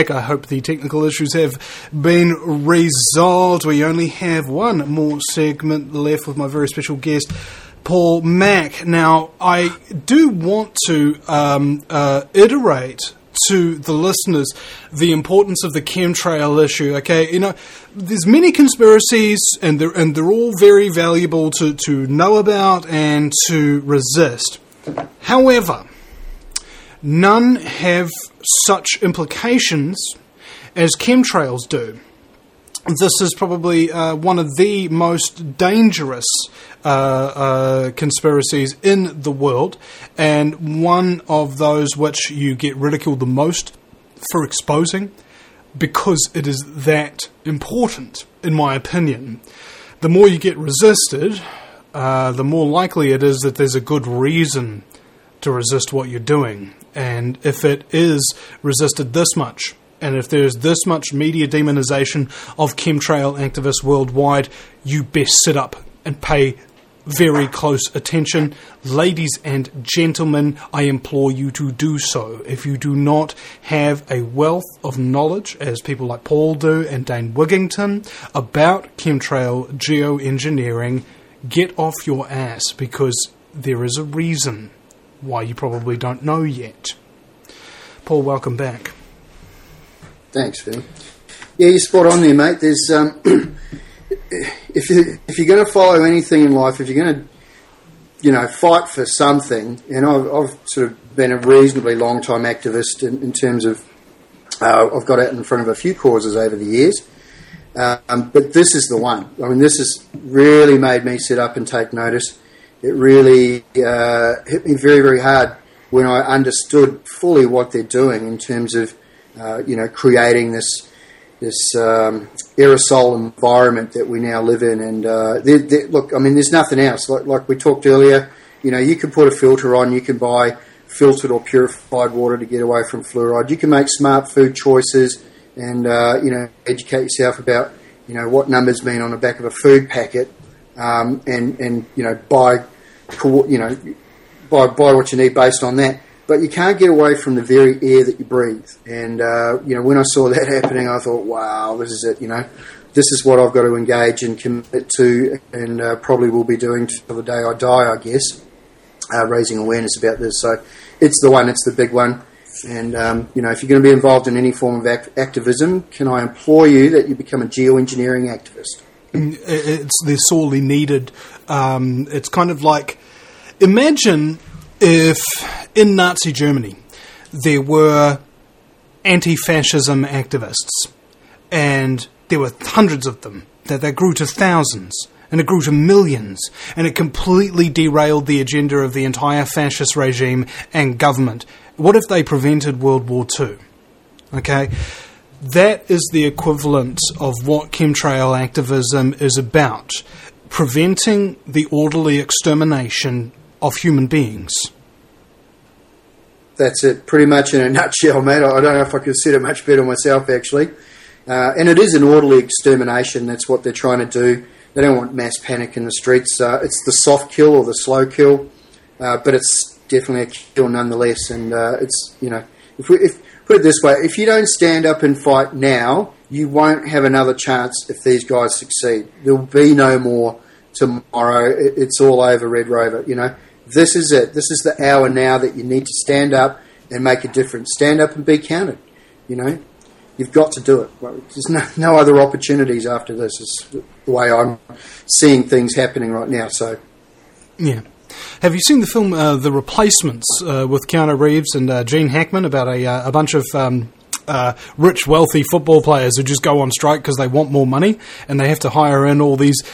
back. I hope the technical issues have been resolved. We only have one more segment left with my very special guest, Paul Mack. Now, I do want to iterate to the listeners the importance of the chemtrail issue. Okay, you know, there's many conspiracies, and they're all very valuable to know about and to resist. However, none have such implications as chemtrails do. This is probably one of the most dangerous conspiracies in the world, and one of those which you get ridiculed the most for exposing, because it is that important, in my opinion. The more you get resisted, the more likely it is that there's a good reason to resist what you're doing. And if it is resisted this much, and if there's this much media demonization of chemtrail activists worldwide, you best sit up and pay very close attention. Ladies and gentlemen, I implore you to do so. If you do not have a wealth of knowledge, as people like Paul do and Dane Wigington, about chemtrail geoengineering, get off your ass, because there is a reason why you probably don't know yet. Paul, welcome back. Thanks, Phil. Yeah, you're spot on there, mate. There's if you're going to follow anything in life, if you're going to, fight for something, and I've sort of been a reasonably long time activist in terms of I've got out in front of a few causes over the years, but this is the one. I mean, this has really made me sit up and take notice. It really hit me very, very hard when I understood fully what they're doing in terms of creating this aerosol environment that we now live in. And look, I mean, there's nothing else. Like we talked earlier, you can put a filter on, you can buy filtered or purified water to get away from fluoride. You can make smart food choices and educate yourself about what numbers mean on the back of a food packet, and buy what you need based on that. But you can't get away from the very air that you breathe. And, when I saw that happening, I thought, wow, this is it, This is what I've got to engage and commit to, and probably will be doing till the day I die, I guess, raising awareness about this. So it's the one, it's the big one. And, if you're going to be involved in any form of activism, can I implore you that you become a geoengineering activist? They're sorely needed. It's kind of like, imagine if in Nazi Germany there were anti-fascism activists, and there were hundreds of them, that they grew to thousands, and it grew to millions, and it completely derailed the agenda of the entire fascist regime and government. What if they prevented World War II? Okay? That is the equivalent of what chemtrail activism is about. Preventing the orderly extermination of human beings. That's it, pretty much in a nutshell, mate. I don't know if I could said it much better myself, actually. And it is an orderly extermination. That's what they're trying to do. They don't want mass panic in the streets. It's the soft kill or the slow kill, but it's definitely a kill nonetheless. And it's, if put it this way, if you don't stand up and fight now, you won't have another chance if these guys succeed. There will be no more tomorrow. It's all over, Red Rover, This is it. This is the hour now that you need to stand up and make a difference. Stand up and be counted. You've got to do it. There's no other opportunities after this. Is the way I'm seeing things happening right now. So, yeah. Have you seen the film The Replacements with Keanu Reeves and Gene Hackman about a bunch of rich, wealthy football players who just go on strike because they want more money, and they have to hire in all these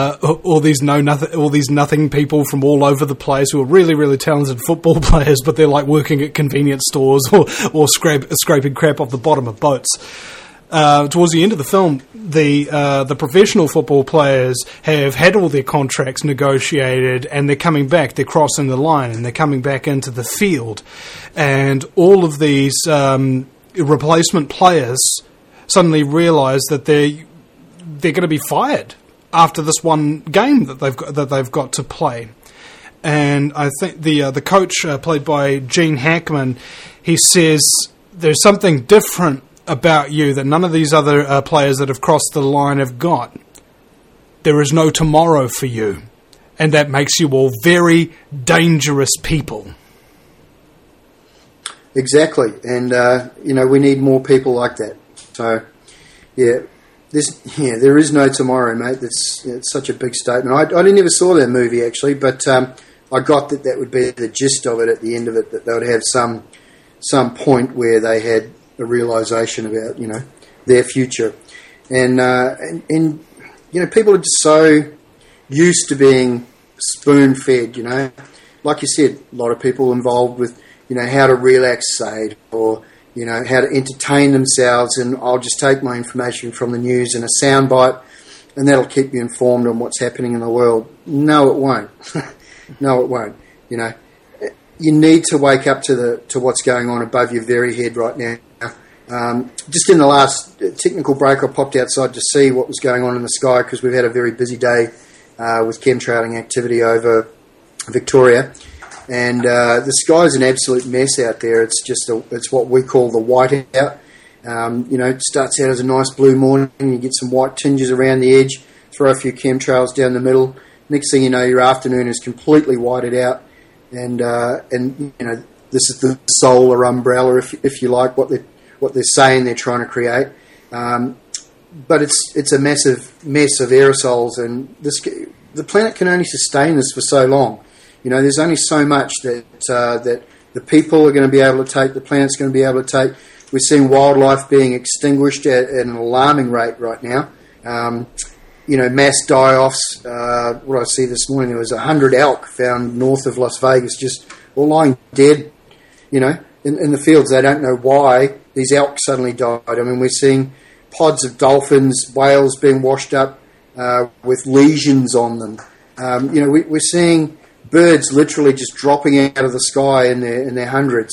nothing people from all over the place who are really, really talented football players, but they're like working at convenience stores or scraping crap off the bottom of boats. Towards the end of the film, the professional football players have had all their contracts negotiated, and they're coming back. They're crossing the line, and they're coming back into the field, and all of these replacement players suddenly realise that they're going to be fired after this one game that they've got to play. And I think the coach, played by Gene Hackman, he says there's something different about you that none of these other players that have crossed the line have got. There is no tomorrow for you. And that makes you all very dangerous people. Exactly. And, we need more people like that. So, yeah, there is no tomorrow, mate. It's such a big statement. I never saw that movie, actually, but I got that would be the gist of it at the end of it, that they would have some point where they had a realisation about, their future. And people are just so used to being spoon-fed, Like you said, a lot of people involved with, how to relax, say, or, how to entertain themselves, and I'll just take my information from the news in a soundbite, and that'll keep you informed on what's happening in the world. No, it won't. No, it won't. You need to wake up to what's going on above your very head right now. Just in the last technical break, I popped outside to see what was going on in the sky, because we've had a very busy day with chemtrailing activity over Victoria. And the sky's an absolute mess out there. It's what we call the whiteout. It starts out as a nice blue morning, and you get some white tinges around the edge, throw a few chemtrails down the middle. Next thing you know, your afternoon is completely whited out, and this is the solar umbrella, if you like, what they're saying they're trying to create. But it's a massive mess of aerosols, and the planet can only sustain this for so long. There's only so much that the people are going to be able to take, the planet's going to be able to take. We're seeing wildlife being extinguished at an alarming rate right now. Mass die-offs. What I see this morning, there was 100 elk found north of Las Vegas, just all lying dead, in the fields. They don't know why these elk suddenly died. I mean, we're seeing pods of dolphins, whales being washed up with lesions on them. We're seeing birds literally just dropping out of the sky in their hundreds.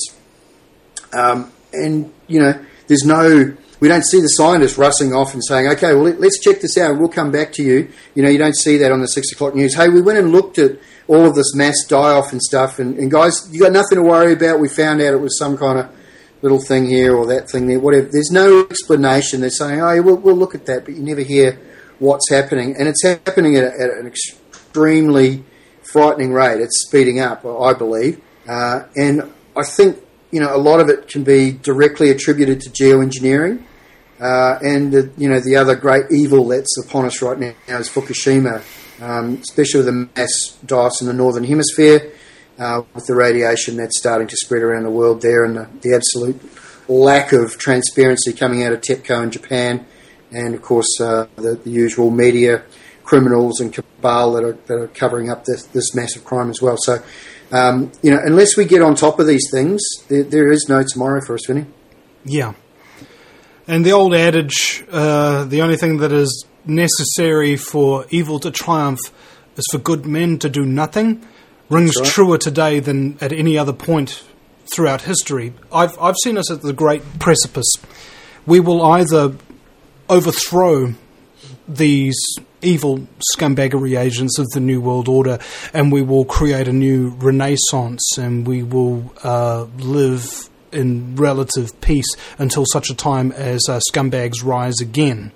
We don't see the scientists rushing off and saying, okay, well, let's check this out and we'll come back to you. You don't see that on the 6 o'clock news. Hey, we went and looked at all of this mass die-off and stuff, and guys, you got nothing to worry about. We found out it was some kind of little thing here or that thing there, whatever. There's no explanation. They're saying, oh, yeah, we'll look at that, but you never hear what's happening. And it's happening at an extremely frightening rate. It's speeding up, I believe. And I think, a lot of it can be directly attributed to geoengineering. And the other great evil that's upon us right now is Fukushima, especially with the mass die-offs in the northern hemisphere, with the radiation that's starting to spread around the world there, and the absolute lack of transparency coming out of TEPCO in Japan, and of course the usual media criminals and cabal that are covering up this massive crime as well. So, unless we get on top of these things, there is no tomorrow for us, Vinny. Yeah. And the old adage, the only thing that is necessary for evil to triumph is for good men to do nothing, rings truer today than at any other point throughout history. I've seen us at the great precipice. We will either overthrow these evil scumbaggery agents of the New World Order, and we will create a new renaissance, and we will live in relative peace until such a time as scumbags rise again.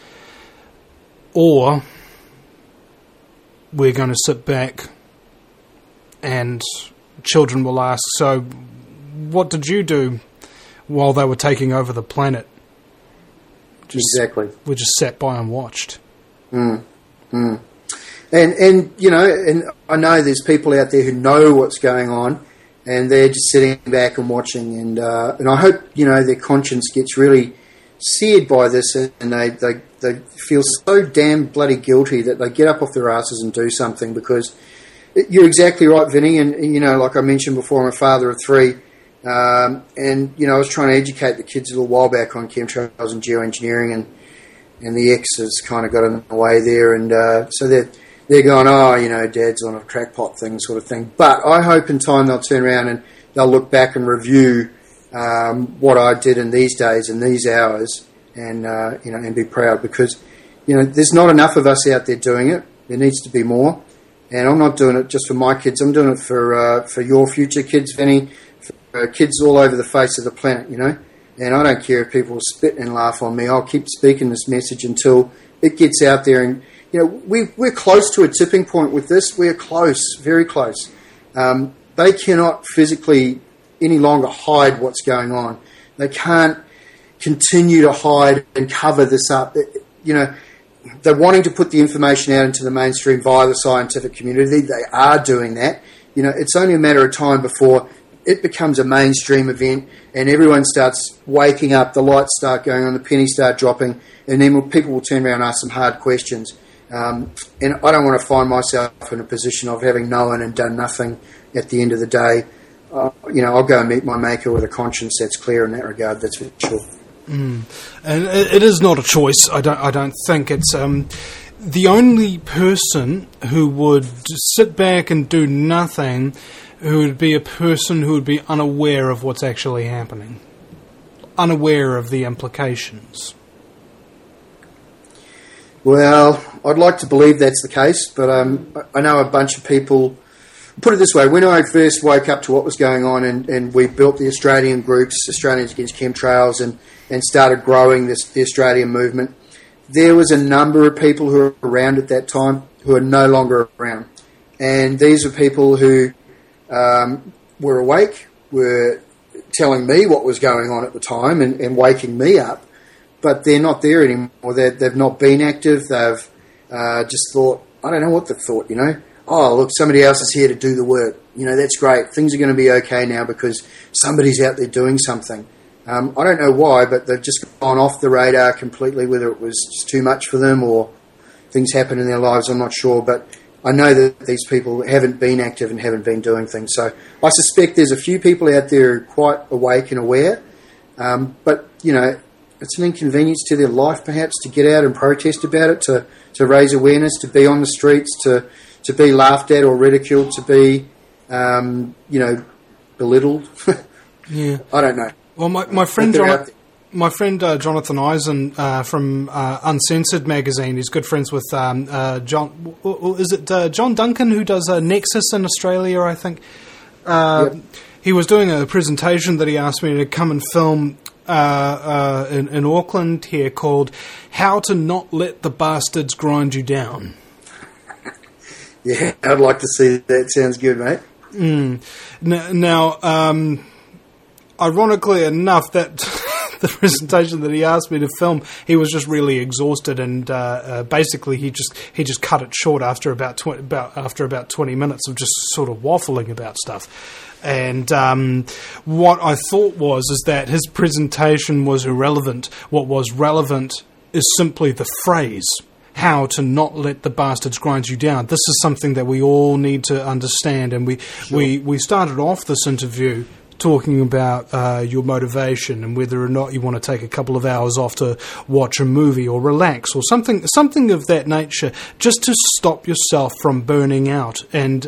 Or we're going to sit back and children will ask, so what did you do while they were taking over the planet? Exactly. We just sat by and watched. And I know there's people out there who know what's going on, and they're just sitting back and watching, and I hope their conscience gets really seared by this, and they feel so damn bloody guilty that they get up off their asses and do something. Because you're exactly right, Vinny, and like I mentioned before, I'm a father of 3, and I was trying to educate the kids a little while back on chemtrails and geoengineering, and the X has kind of got in the way there, and so they're going, Dad's on a crackpot thing, sort of thing. But I hope in time they'll turn around and they'll look back and review what I did in these days and these hours, and and be proud, because there's not enough of us out there doing it. There needs to be more, and I'm not doing it just for my kids. I'm doing it for your future kids, Vinny, for kids all over the face of the planet. And I don't care if people spit and laugh on me. I'll keep speaking this message until it gets out there. And, we're close to a tipping point with this. We're close, very close. They cannot physically any longer hide what's going on. They can't continue to hide and cover this up. They're wanting to put the information out into the mainstream via the scientific community. They are doing that. It's only a matter of time before it becomes a mainstream event and everyone starts waking up, the lights start going on, the pennies start dropping, and then people will turn around and ask some hard questions. And I don't want to find myself in a position of having known and done nothing at the end of the day. I'll go and meet my maker with a conscience that's clear in that regard, that's for sure. And it is not a choice. I don't think it's the only person who would sit back and do nothing, who would be a person who would be unaware of what's actually happening, unaware of the implications. Well, I'd like to believe that's the case, but I know a bunch of people. Put it this way, when I first woke up to what was going on and we built the Australian groups, Australians Against Chemtrails, and started growing the Australian movement, there was a number of people who were around at that time who are no longer around. And these are people who were awake, were telling me what was going on at the time and waking me up, but they're not there anymore. They've not been active. They've just thought, I don't know what they've thought, Oh, look, somebody else is here to do the work. That's great. Things are going to be okay now because somebody's out there doing something. I don't know why, but they've just gone off the radar completely, whether it was just too much for them or things happen in their lives, I'm not sure. But I know that these people haven't been active and haven't been doing things. So I suspect there's a few people out there who are quite awake and aware. But, it's an inconvenience to their life perhaps to get out and protest about it, to raise awareness, to be on the streets, to be laughed at or ridiculed, to be, belittled. Yeah, I don't know. Well, my friend Jonathan Eisen from Uncensored magazine, he's good friends with John. Is it John Duncan who does Nexus in Australia? I think. Yep. He was doing a presentation that he asked me to come and film in Auckland here called "How to Not Let the Bastards Grind You Down." Yeah, I'd like to see that. Sounds good, mate. Now, ironically enough, that the presentation that he asked me to film, he was just really exhausted, and basically he just cut it short after about 20 minutes of just sort of waffling about stuff. And what I thought is that his presentation was irrelevant. What was relevant is simply the phrase, how to not let the bastards grind you down. This is something that we all need to understand. And we started off this interview talking about your motivation and whether or not you want to take a couple of hours off to watch a movie or relax or something of that nature, just to stop yourself from burning out. And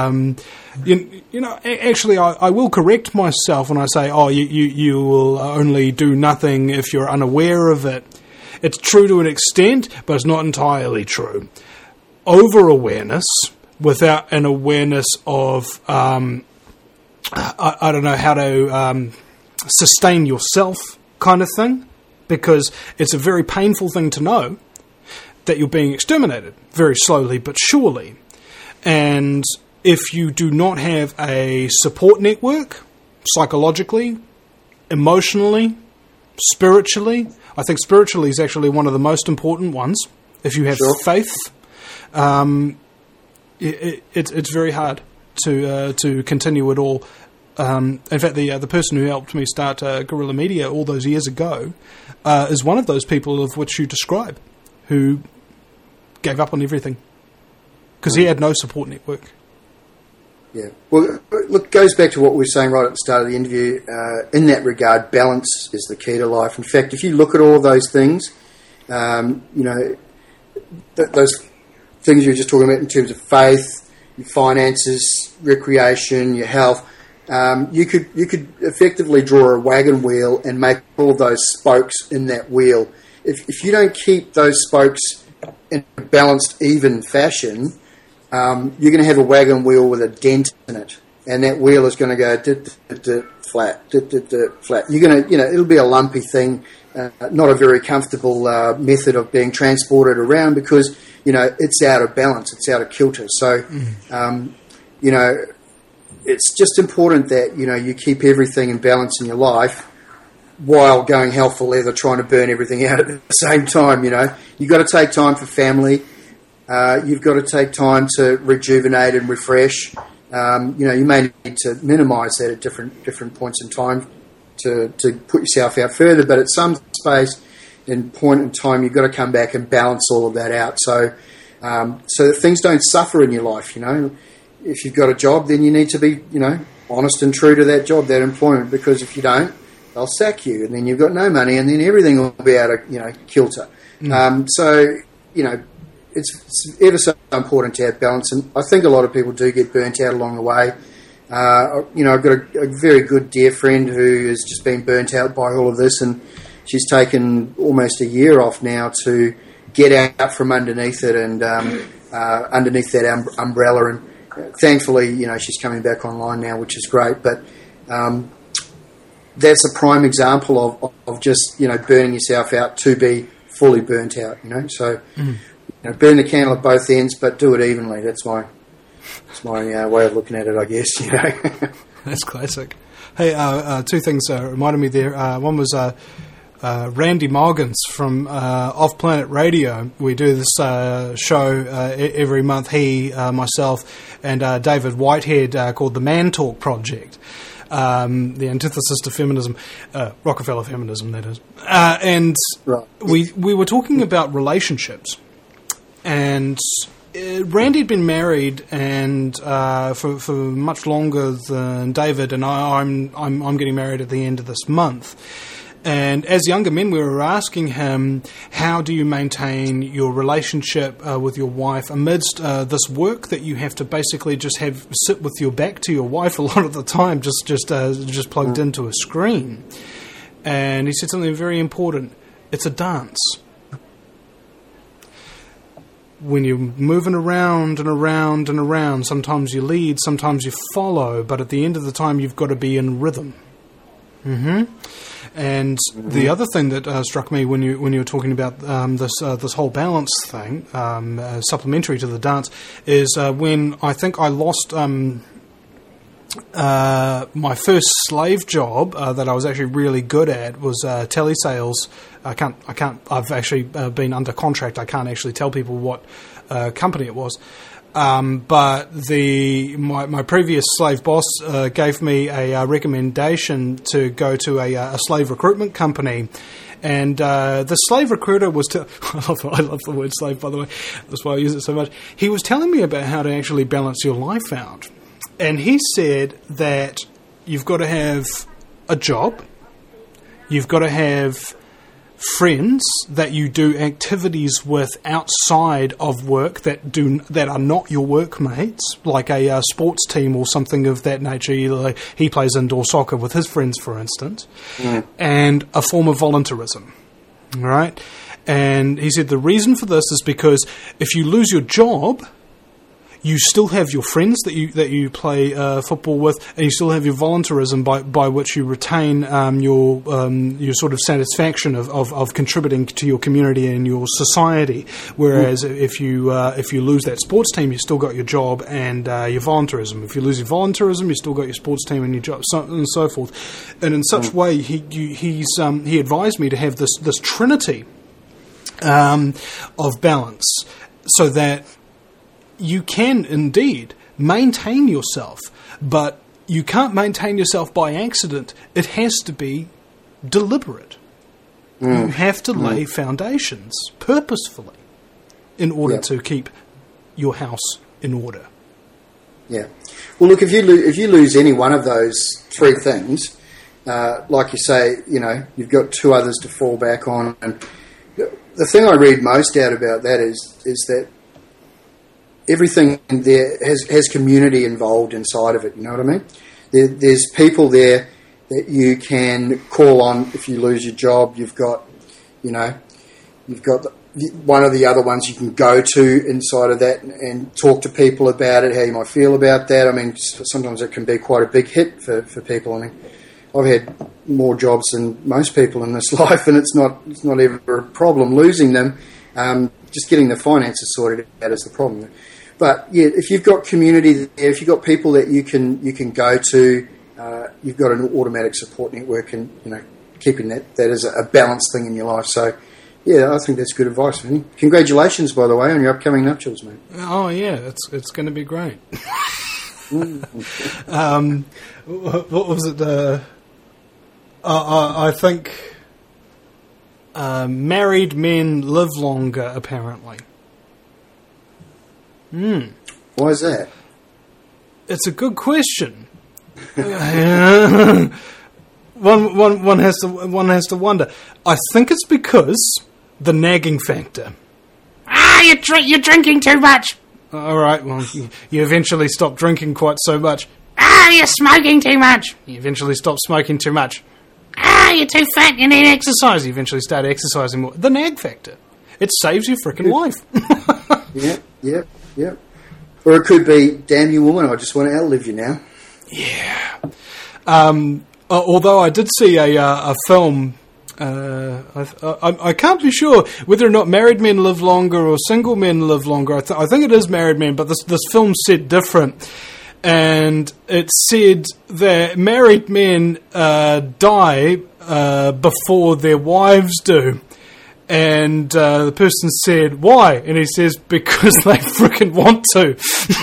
actually, I will correct myself when I say, you will only do nothing if you're unaware of it. It's true to an extent, but it's not entirely true. Over-awareness without an awareness of, I don't know how to sustain yourself kind of thing, because it's a very painful thing to know that you're being exterminated, very slowly but surely. And if you do not have a support network, psychologically, emotionally, spiritually, I think spiritually is actually one of the most important ones. If you have faith, it's very hard to continue it all. In fact, the person who helped me start Guerrilla Media all those years ago is one of those people of which you describe, who gave up on everything because he had no support network. Yeah. Well, look, goes back to what we were saying right at the start of the interview. In that regard, balance is the key to life. In fact, if you look at all those things, those things you were just talking about in terms of faith, your finances, recreation, your health, you could effectively draw a wagon wheel and make all those spokes in that wheel. If you don't keep those spokes in a balanced, even fashion, you're going to have a wagon wheel with a dent in it. and that wheel is going to go flat, flat. You're going to, it'll be a lumpy thing, not a very comfortable method of being transported around because, it's out of balance, it's out of kilter. So, it's just important that, you keep everything in balance in your life while going hell for leather, trying to burn everything out at the same time. You've got to take time for family. You've got to take time to rejuvenate and refresh. You may need to minimise that at different points in time to put yourself out further, but at some space and point in time, you've got to come back and balance all of that out so that things don't suffer in your life. If you've got a job, then you need to be, honest and true to that job, that employment, because if you don't, they'll sack you, and then you've got no money, and then everything will be out of, kilter. It's ever so important to have balance, and I think a lot of people do get burnt out along the way. I've got a very good dear friend who has just been burnt out by all of this, and she's taken almost a year off now to get out from underneath it and underneath that umbrella. And thankfully, she's coming back online now, which is great. But that's a prime example of just burning yourself out to be fully burnt out. So. Burn the candle at both ends, but do it evenly. That's my way of looking at it, I guess. That's classic. Hey, two things reminded me there. One was Randy Morgans from Off Planet Radio. We do this show every month. He, myself, and David Whitehead called the Man Talk Project. The antithesis to feminism, Rockefeller feminism, that is. And right. we were talking about relationships. And Randy had been married and for much longer than David, and I'm getting married at the end of this month. And as younger men, we were asking him, how do you maintain your relationship with your wife amidst this work that you have to basically just sit with your back to your wife a lot of the time, just plugged into a screen? And he said something very important. It's a dance. When you're moving around and around and around, sometimes you lead, sometimes you follow, but at the end of the time, you've got to be in rhythm. And the other thing that struck me when you were talking about this whole balance thing, supplementary to the dance, is when I think I lost my first slave job that I was actually really good at was telesales. I've actually been under contract. I can't actually tell people what company it was. But my previous slave boss gave me a recommendation to go to a slave recruitment company. And the slave recruiter was... I love the word slave, by the way. That's why I use it so much. He was telling me about how to actually balance your life out. And he said that you've got to have a job, you've got to have friends that you do activities with outside of work that are not your workmates, like a sports team or something of that nature. He plays indoor soccer with his friends, for instance, and a form of voluntarism, right? And he said the reason for this is because if you lose your job, you still have your friends that you play football with, and you still have your voluntarism by which you retain your sort of satisfaction of contributing to your community and your society. Whereas if you lose that sports team, you still got your job and your voluntarism. If you lose your voluntarism, you still got your sports team and your job, and so forth. And in such way, he advised me to have this trinity of balance, so that you can indeed maintain yourself, but you can't maintain yourself by accident. It has to be deliberate. You have to lay foundations purposefully in order to keep your house in order. Yeah. Well, look, if you lose any one of those three things, like you say, you've got two others to fall back on. And the thing I read most out about that is that everything there has community involved inside of it. You know what I mean? There's people there that you can call on if you lose your job. You've got one of the other ones you can go to inside of that and talk to people about it, how you might feel about that. I mean, sometimes it can be quite a big hit for people. I mean, I've had more jobs than most people in this life, and it's not ever a problem losing them. Just getting the finances sorted out is the problem. But yeah, if you've got community there, if you've got people that you can go to, you've got an automatic support network, and keeping that as a balanced thing in your life. So. Yeah, I think that's good advice. Congratulations, by the way, on your upcoming nuptials, mate. Oh, yeah, it's going to be great. What was it? I think married men live longer, apparently. Why is that? It's a good question. One has to wonder. I think it's because the nagging factor. You're drinking too much. All right, well, you eventually stop drinking quite so much. You're smoking too much. You eventually stop smoking too much. You're too fat. You need exercise. You eventually start exercising more. The nag factor. It saves your frickin' life. Yeah. Or it could be, damn you woman, I just want to outlive you now. Yeah. Although I did see a film, I can't be sure whether or not married men live longer or single men live longer. I think it is married men, but this film said different. And it said that married men die before their wives do. And the person said, why? And he says, because they frickin' want to.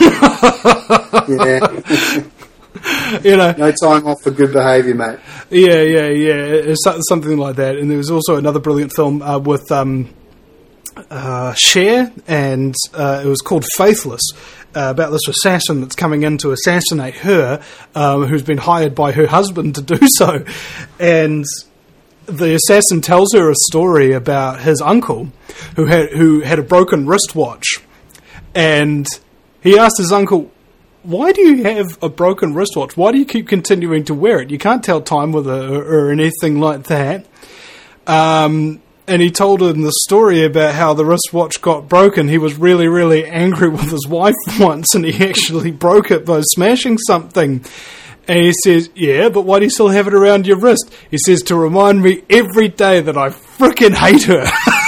Yeah. No time off for good behaviour, mate. Yeah. It's something like that. And there was also another brilliant film with Cher, and it was called Faithless, about this assassin that's coming in to assassinate her, who's been hired by her husband to do so. And the assassin tells her a story about his uncle who had a broken wristwatch. And he asked his uncle, why do you have a broken wristwatch? Why do you keep continuing to wear it? You can't tell time with it or anything like that. And he told him the story about how the wristwatch got broken. He was really, really angry with his wife once, and he actually broke it by smashing something. And he says, yeah, but why do you still have it around your wrist? He says, to remind me every day that I frickin' hate her.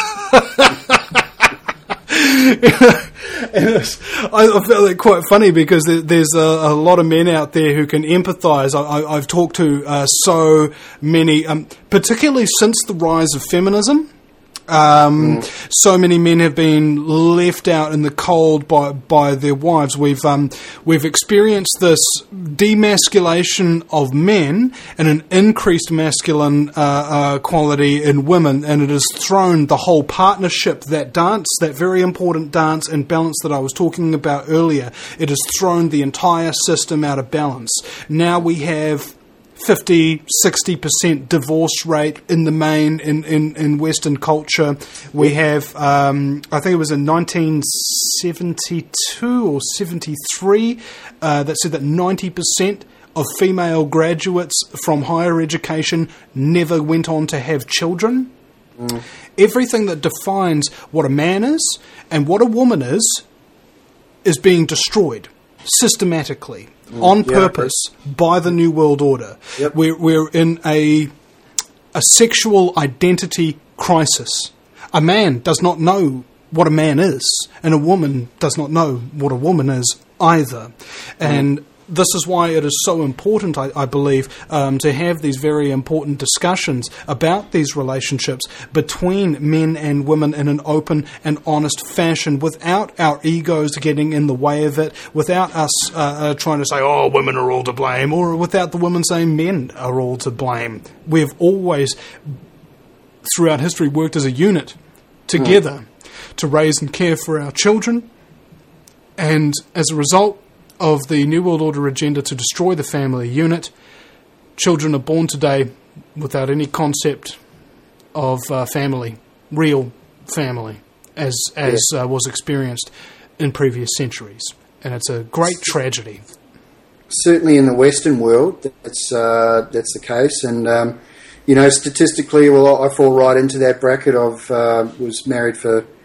And I felt it quite funny because there's a lot of men out there who can empathise. I've talked to so many, particularly since the rise of feminism. So many men have been left out in the cold by their wives. We've experienced this demasculation of men and an increased masculine quality in women, and it has thrown the whole partnership, that dance, that very important dance and balance that I was talking about earlier. It has thrown the entire system out of balance. Now we have 50-60% divorce rate in the main in Western culture. We have, I think it was in 1972 or 73, that said that 90% of female graduates from higher education never went on to have children. Everything that defines what a man is and what a woman is being destroyed systematically. On purpose by the New World Order. Yep. We're in a sexual identity crisis. A man does not know what a man is, and a woman does not know what a woman is either. And this is why it is so important, I believe, to have these very important discussions about these relationships between men and women in an open and honest fashion, without our egos getting in the way of it, without us trying to say, oh, women are all to blame, or without the women saying men are all to blame. We've always, throughout history, worked as a unit together to raise and care for our children, and as a result of the New World Order agenda to destroy the family unit, children are born today without any concept of family, real family, as was experienced in previous centuries. And it's a great tragedy. Certainly in the Western world, that's the case. And, statistically, well, I fall right into that bracket of was married for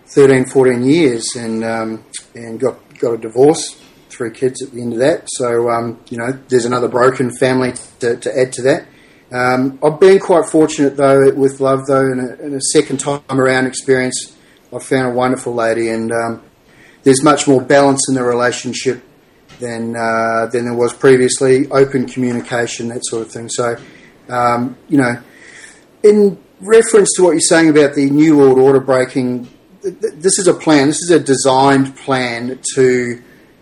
13, 14 years, and got a divorce, 3 kids at the end of that. So there's another broken family to add to that. I've been quite fortunate though with love though, in a second time around experience, I found a wonderful lady, and there's much more balance in the relationship than there was previously. Open communication, that sort of thing. So, in reference to what you're saying about the New World Order breaking, this is a plan. This is a designed plan to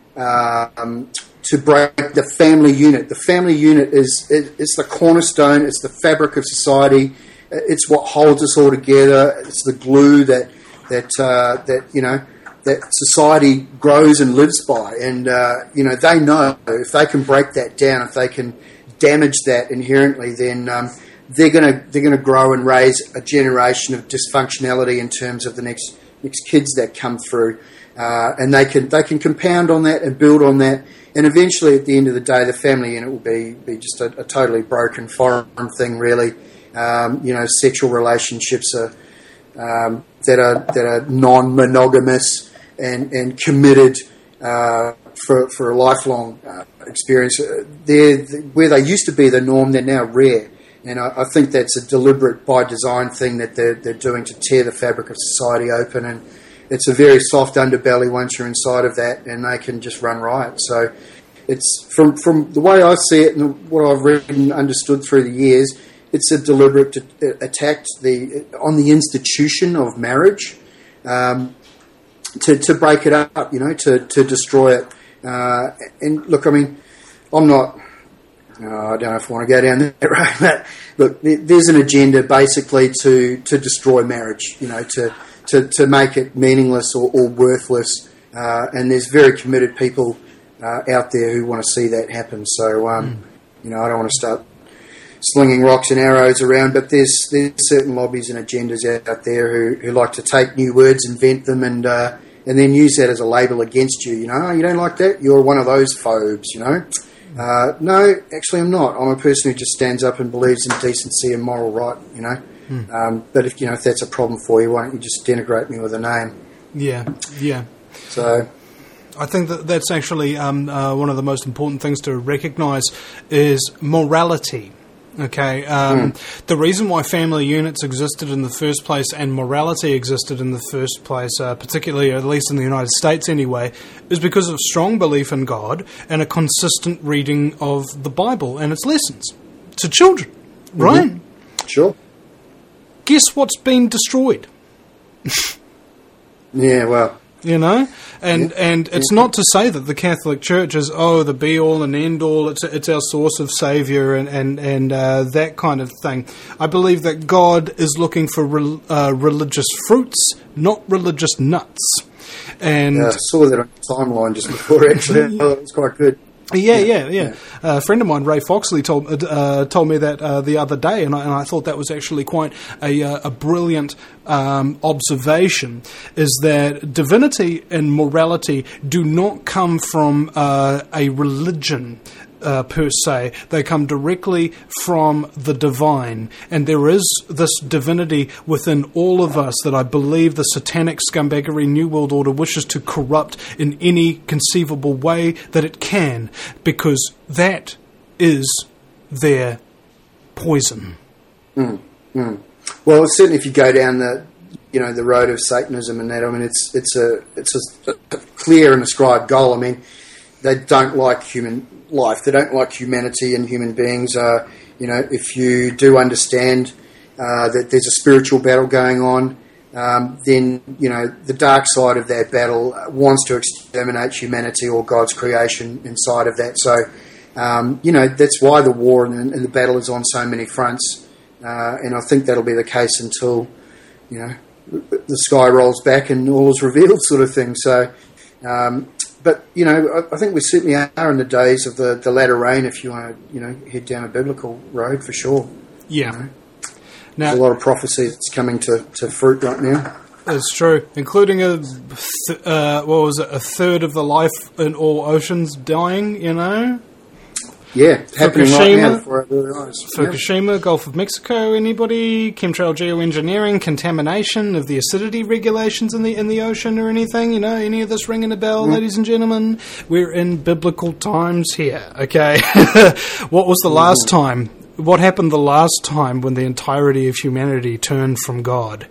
break the family unit. The family unit is the cornerstone. It's the fabric of society. It's what holds us all together. It's the glue that society grows and lives by. And they know if they can break that down, if they can damage that inherently, then they're gonna grow and raise a generation of dysfunctionality in terms of the next kids that come through. And they can compound on that and build on that, and eventually, at the end of the day, the family unit will be just a totally broken, foreign thing. Really, sexual relationships are that are non-monogamous and committed for a lifelong experience. Where they used to be the norm, they're now rare, and I think that's a deliberate, by design thing that they're doing to tear the fabric of society open. And it's a very soft underbelly once you're inside of that, and they can just run riot. So it's from the way I see it and what I've read and understood through the years, it's a deliberate attack on the institution of marriage, to break it up, to destroy it. And look, I mean, I'm not. I don't know if I want to go down that road, but look, there's an agenda basically to destroy marriage, to make it meaningless or worthless, and there's very committed people out there who want to see that happen. So, I don't want to start slinging rocks and arrows around, but there's certain lobbies and agendas out there who like to take new words, invent them, and then use that as a label against you. Oh, you don't like that? You're one of those phobes, No, actually I'm not. I'm a person who just stands up and believes in decency and moral right, But if that's a problem for you, why don't you just denigrate me with a name? Yeah. So I think that's actually one of the most important things to recognise is morality. Okay, the reason why family units existed in the first place and morality existed in the first place, particularly, at least in the United States anyway, is because of strong belief in God and a consistent reading of the Bible and its lessons to children, right? Mm-hmm. Sure. Guess what's been destroyed? Yeah, well... And it's not to say that the Catholic Church is the be all and end all. It's our source of saviour and that kind of thing. I believe that God is looking for religious fruits, not religious nuts. And I saw that on the timeline just before. Actually, it was quite good. Yeah. A friend of mine, Ray Foxley, told me that the other day, and I thought that was actually quite a brilliant observation, is that divinity and morality do not come from a religion per se. They come directly from the divine, and there is this divinity within all of us that I believe the satanic scumbaggery New World Order wishes to corrupt in any conceivable way that it can, because that is their poison. Well, certainly if you go down the road of Satanism and that, I mean, it's a clear and ascribed goal. I mean, they don't like human life. They don't like humanity and human beings. If you do understand that there's a spiritual battle going on, then, the dark side of that battle wants to exterminate humanity or God's creation inside of that. So, that's why the war and the battle is on so many fronts. And I think that'll be the case until, the sky rolls back and all is revealed, sort of thing. So, but, I think we certainly are in the days of the latter rain, if you want to, head down a biblical road, for sure. Yeah. Now, there's a lot of prophecy that's coming to fruit right now. It's true, including a third of the life in all oceans dying, Yeah, happening right now Fukushima. before our very eyes. Yep. Fukushima, Gulf of Mexico, anybody? Chemtrail geoengineering, contamination of the acidity regulations in the ocean or anything? You know, any of this ringing a bell, ladies and gentlemen? We're in biblical times here, okay? What was the last time? What happened the last time when the entirety of humanity turned from God?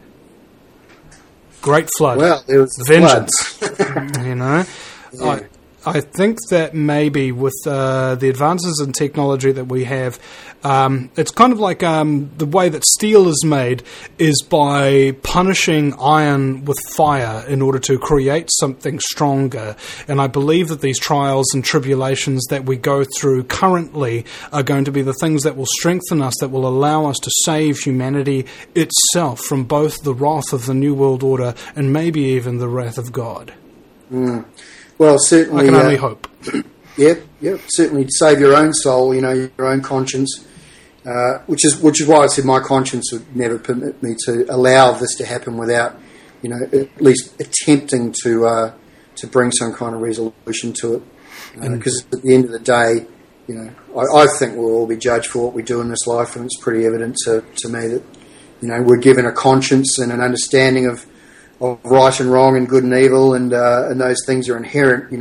Great flood. Well, there was Vengeance. floods. You know? Yeah. I think that maybe with the advances in technology that we have, it's kind of like the way that steel is made is by punishing iron with fire in order to create something stronger. And I believe that these trials and tribulations that we go through currently are going to be the things that will strengthen us, that will allow us to save humanity itself from both the wrath of the New World Order and maybe even the wrath of God. Well, certainly. I can only hope. Yep. Certainly save your own soul, your own conscience, which is why I said my conscience would never permit me to allow this to happen without, at least attempting to bring some kind of resolution to it. Because at the end of the day, I think we'll all be judged for what we do in this life, and it's pretty evident to me that, we're given a conscience and an understanding of right and wrong and good and evil, and those things are inherent.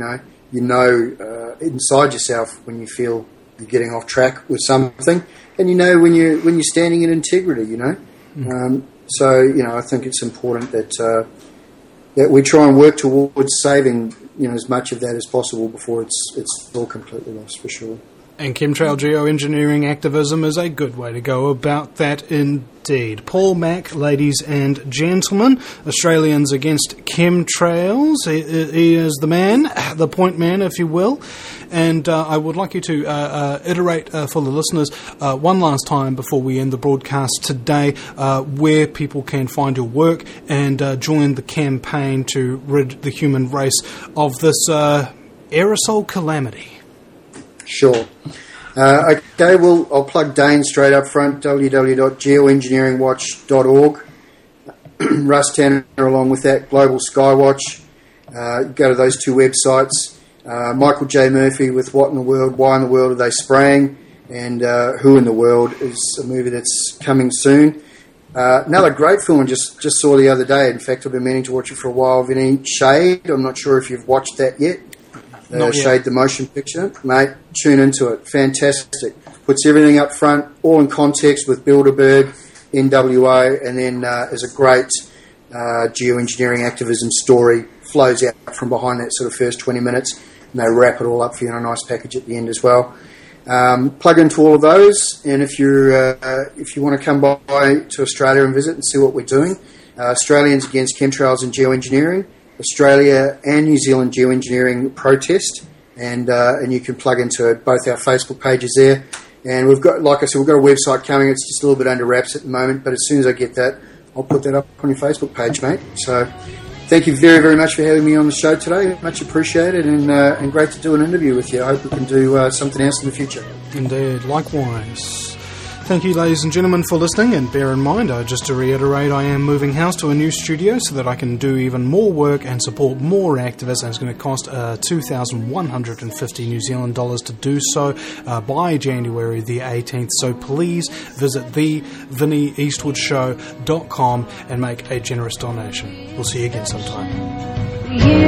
Inside yourself when you feel you're getting off track with something, and when you're standing in integrity. So I think it's important that we try and work towards saving as much of that as possible before it's all completely lost, for sure. And chemtrail geoengineering activism is a good way to go about that indeed. Paul Mack, ladies and gentlemen, Australians Against Chemtrails. He is the man, the point man, if you will. And I would like you to iterate for the listeners one last time before we end the broadcast today where people can find your work and join the campaign to rid the human race of this aerosol calamity. Sure. Okay, well, I'll plug Dane straight up front, www.geoengineeringwatch.org. Russ Tanner along with that, Global Skywatch. Go to those two websites. Michael J. Murphy with What in the World, Why in the World Are They Spraying? And Who in the World is a movie that's coming soon. Another great film I just saw the other day. In fact, I've been meaning to watch it for a while. Vinny, Shade. I'm not sure if you've watched that yet. Shade, the motion picture. Mate, tune into it. Fantastic. Puts everything up front, all in context with Bilderberg, NWO, and then is a great geoengineering activism story. Flows out from behind that sort of first 20 minutes, and they wrap it all up for you in a nice package at the end as well. Plug into all of those, and if you want to come by to Australia and visit and see what we're doing, Australians Against Chemtrails and Geoengineering, Australia and New Zealand Geoengineering Protest, and you can plug into both our Facebook pages there. And we've got, like I said, we've got a website coming. It's just a little bit under wraps at the moment, but as soon as I get that, I'll put that up on your Facebook page, mate. So thank you very, very much for having me on the show today. Much appreciated, and great to do an interview with you. I hope we can do something else in the future. Indeed, likewise. Thank you, ladies and gentlemen, for listening, and bear in mind, just to reiterate, I am moving house to a new studio so that I can do even more work and support more activists, and it's going to cost 2,150 New Zealand dollars to do so by January the 18th, so please visit thevinnieeastwoodshow.com and make a generous donation. We'll see you again sometime.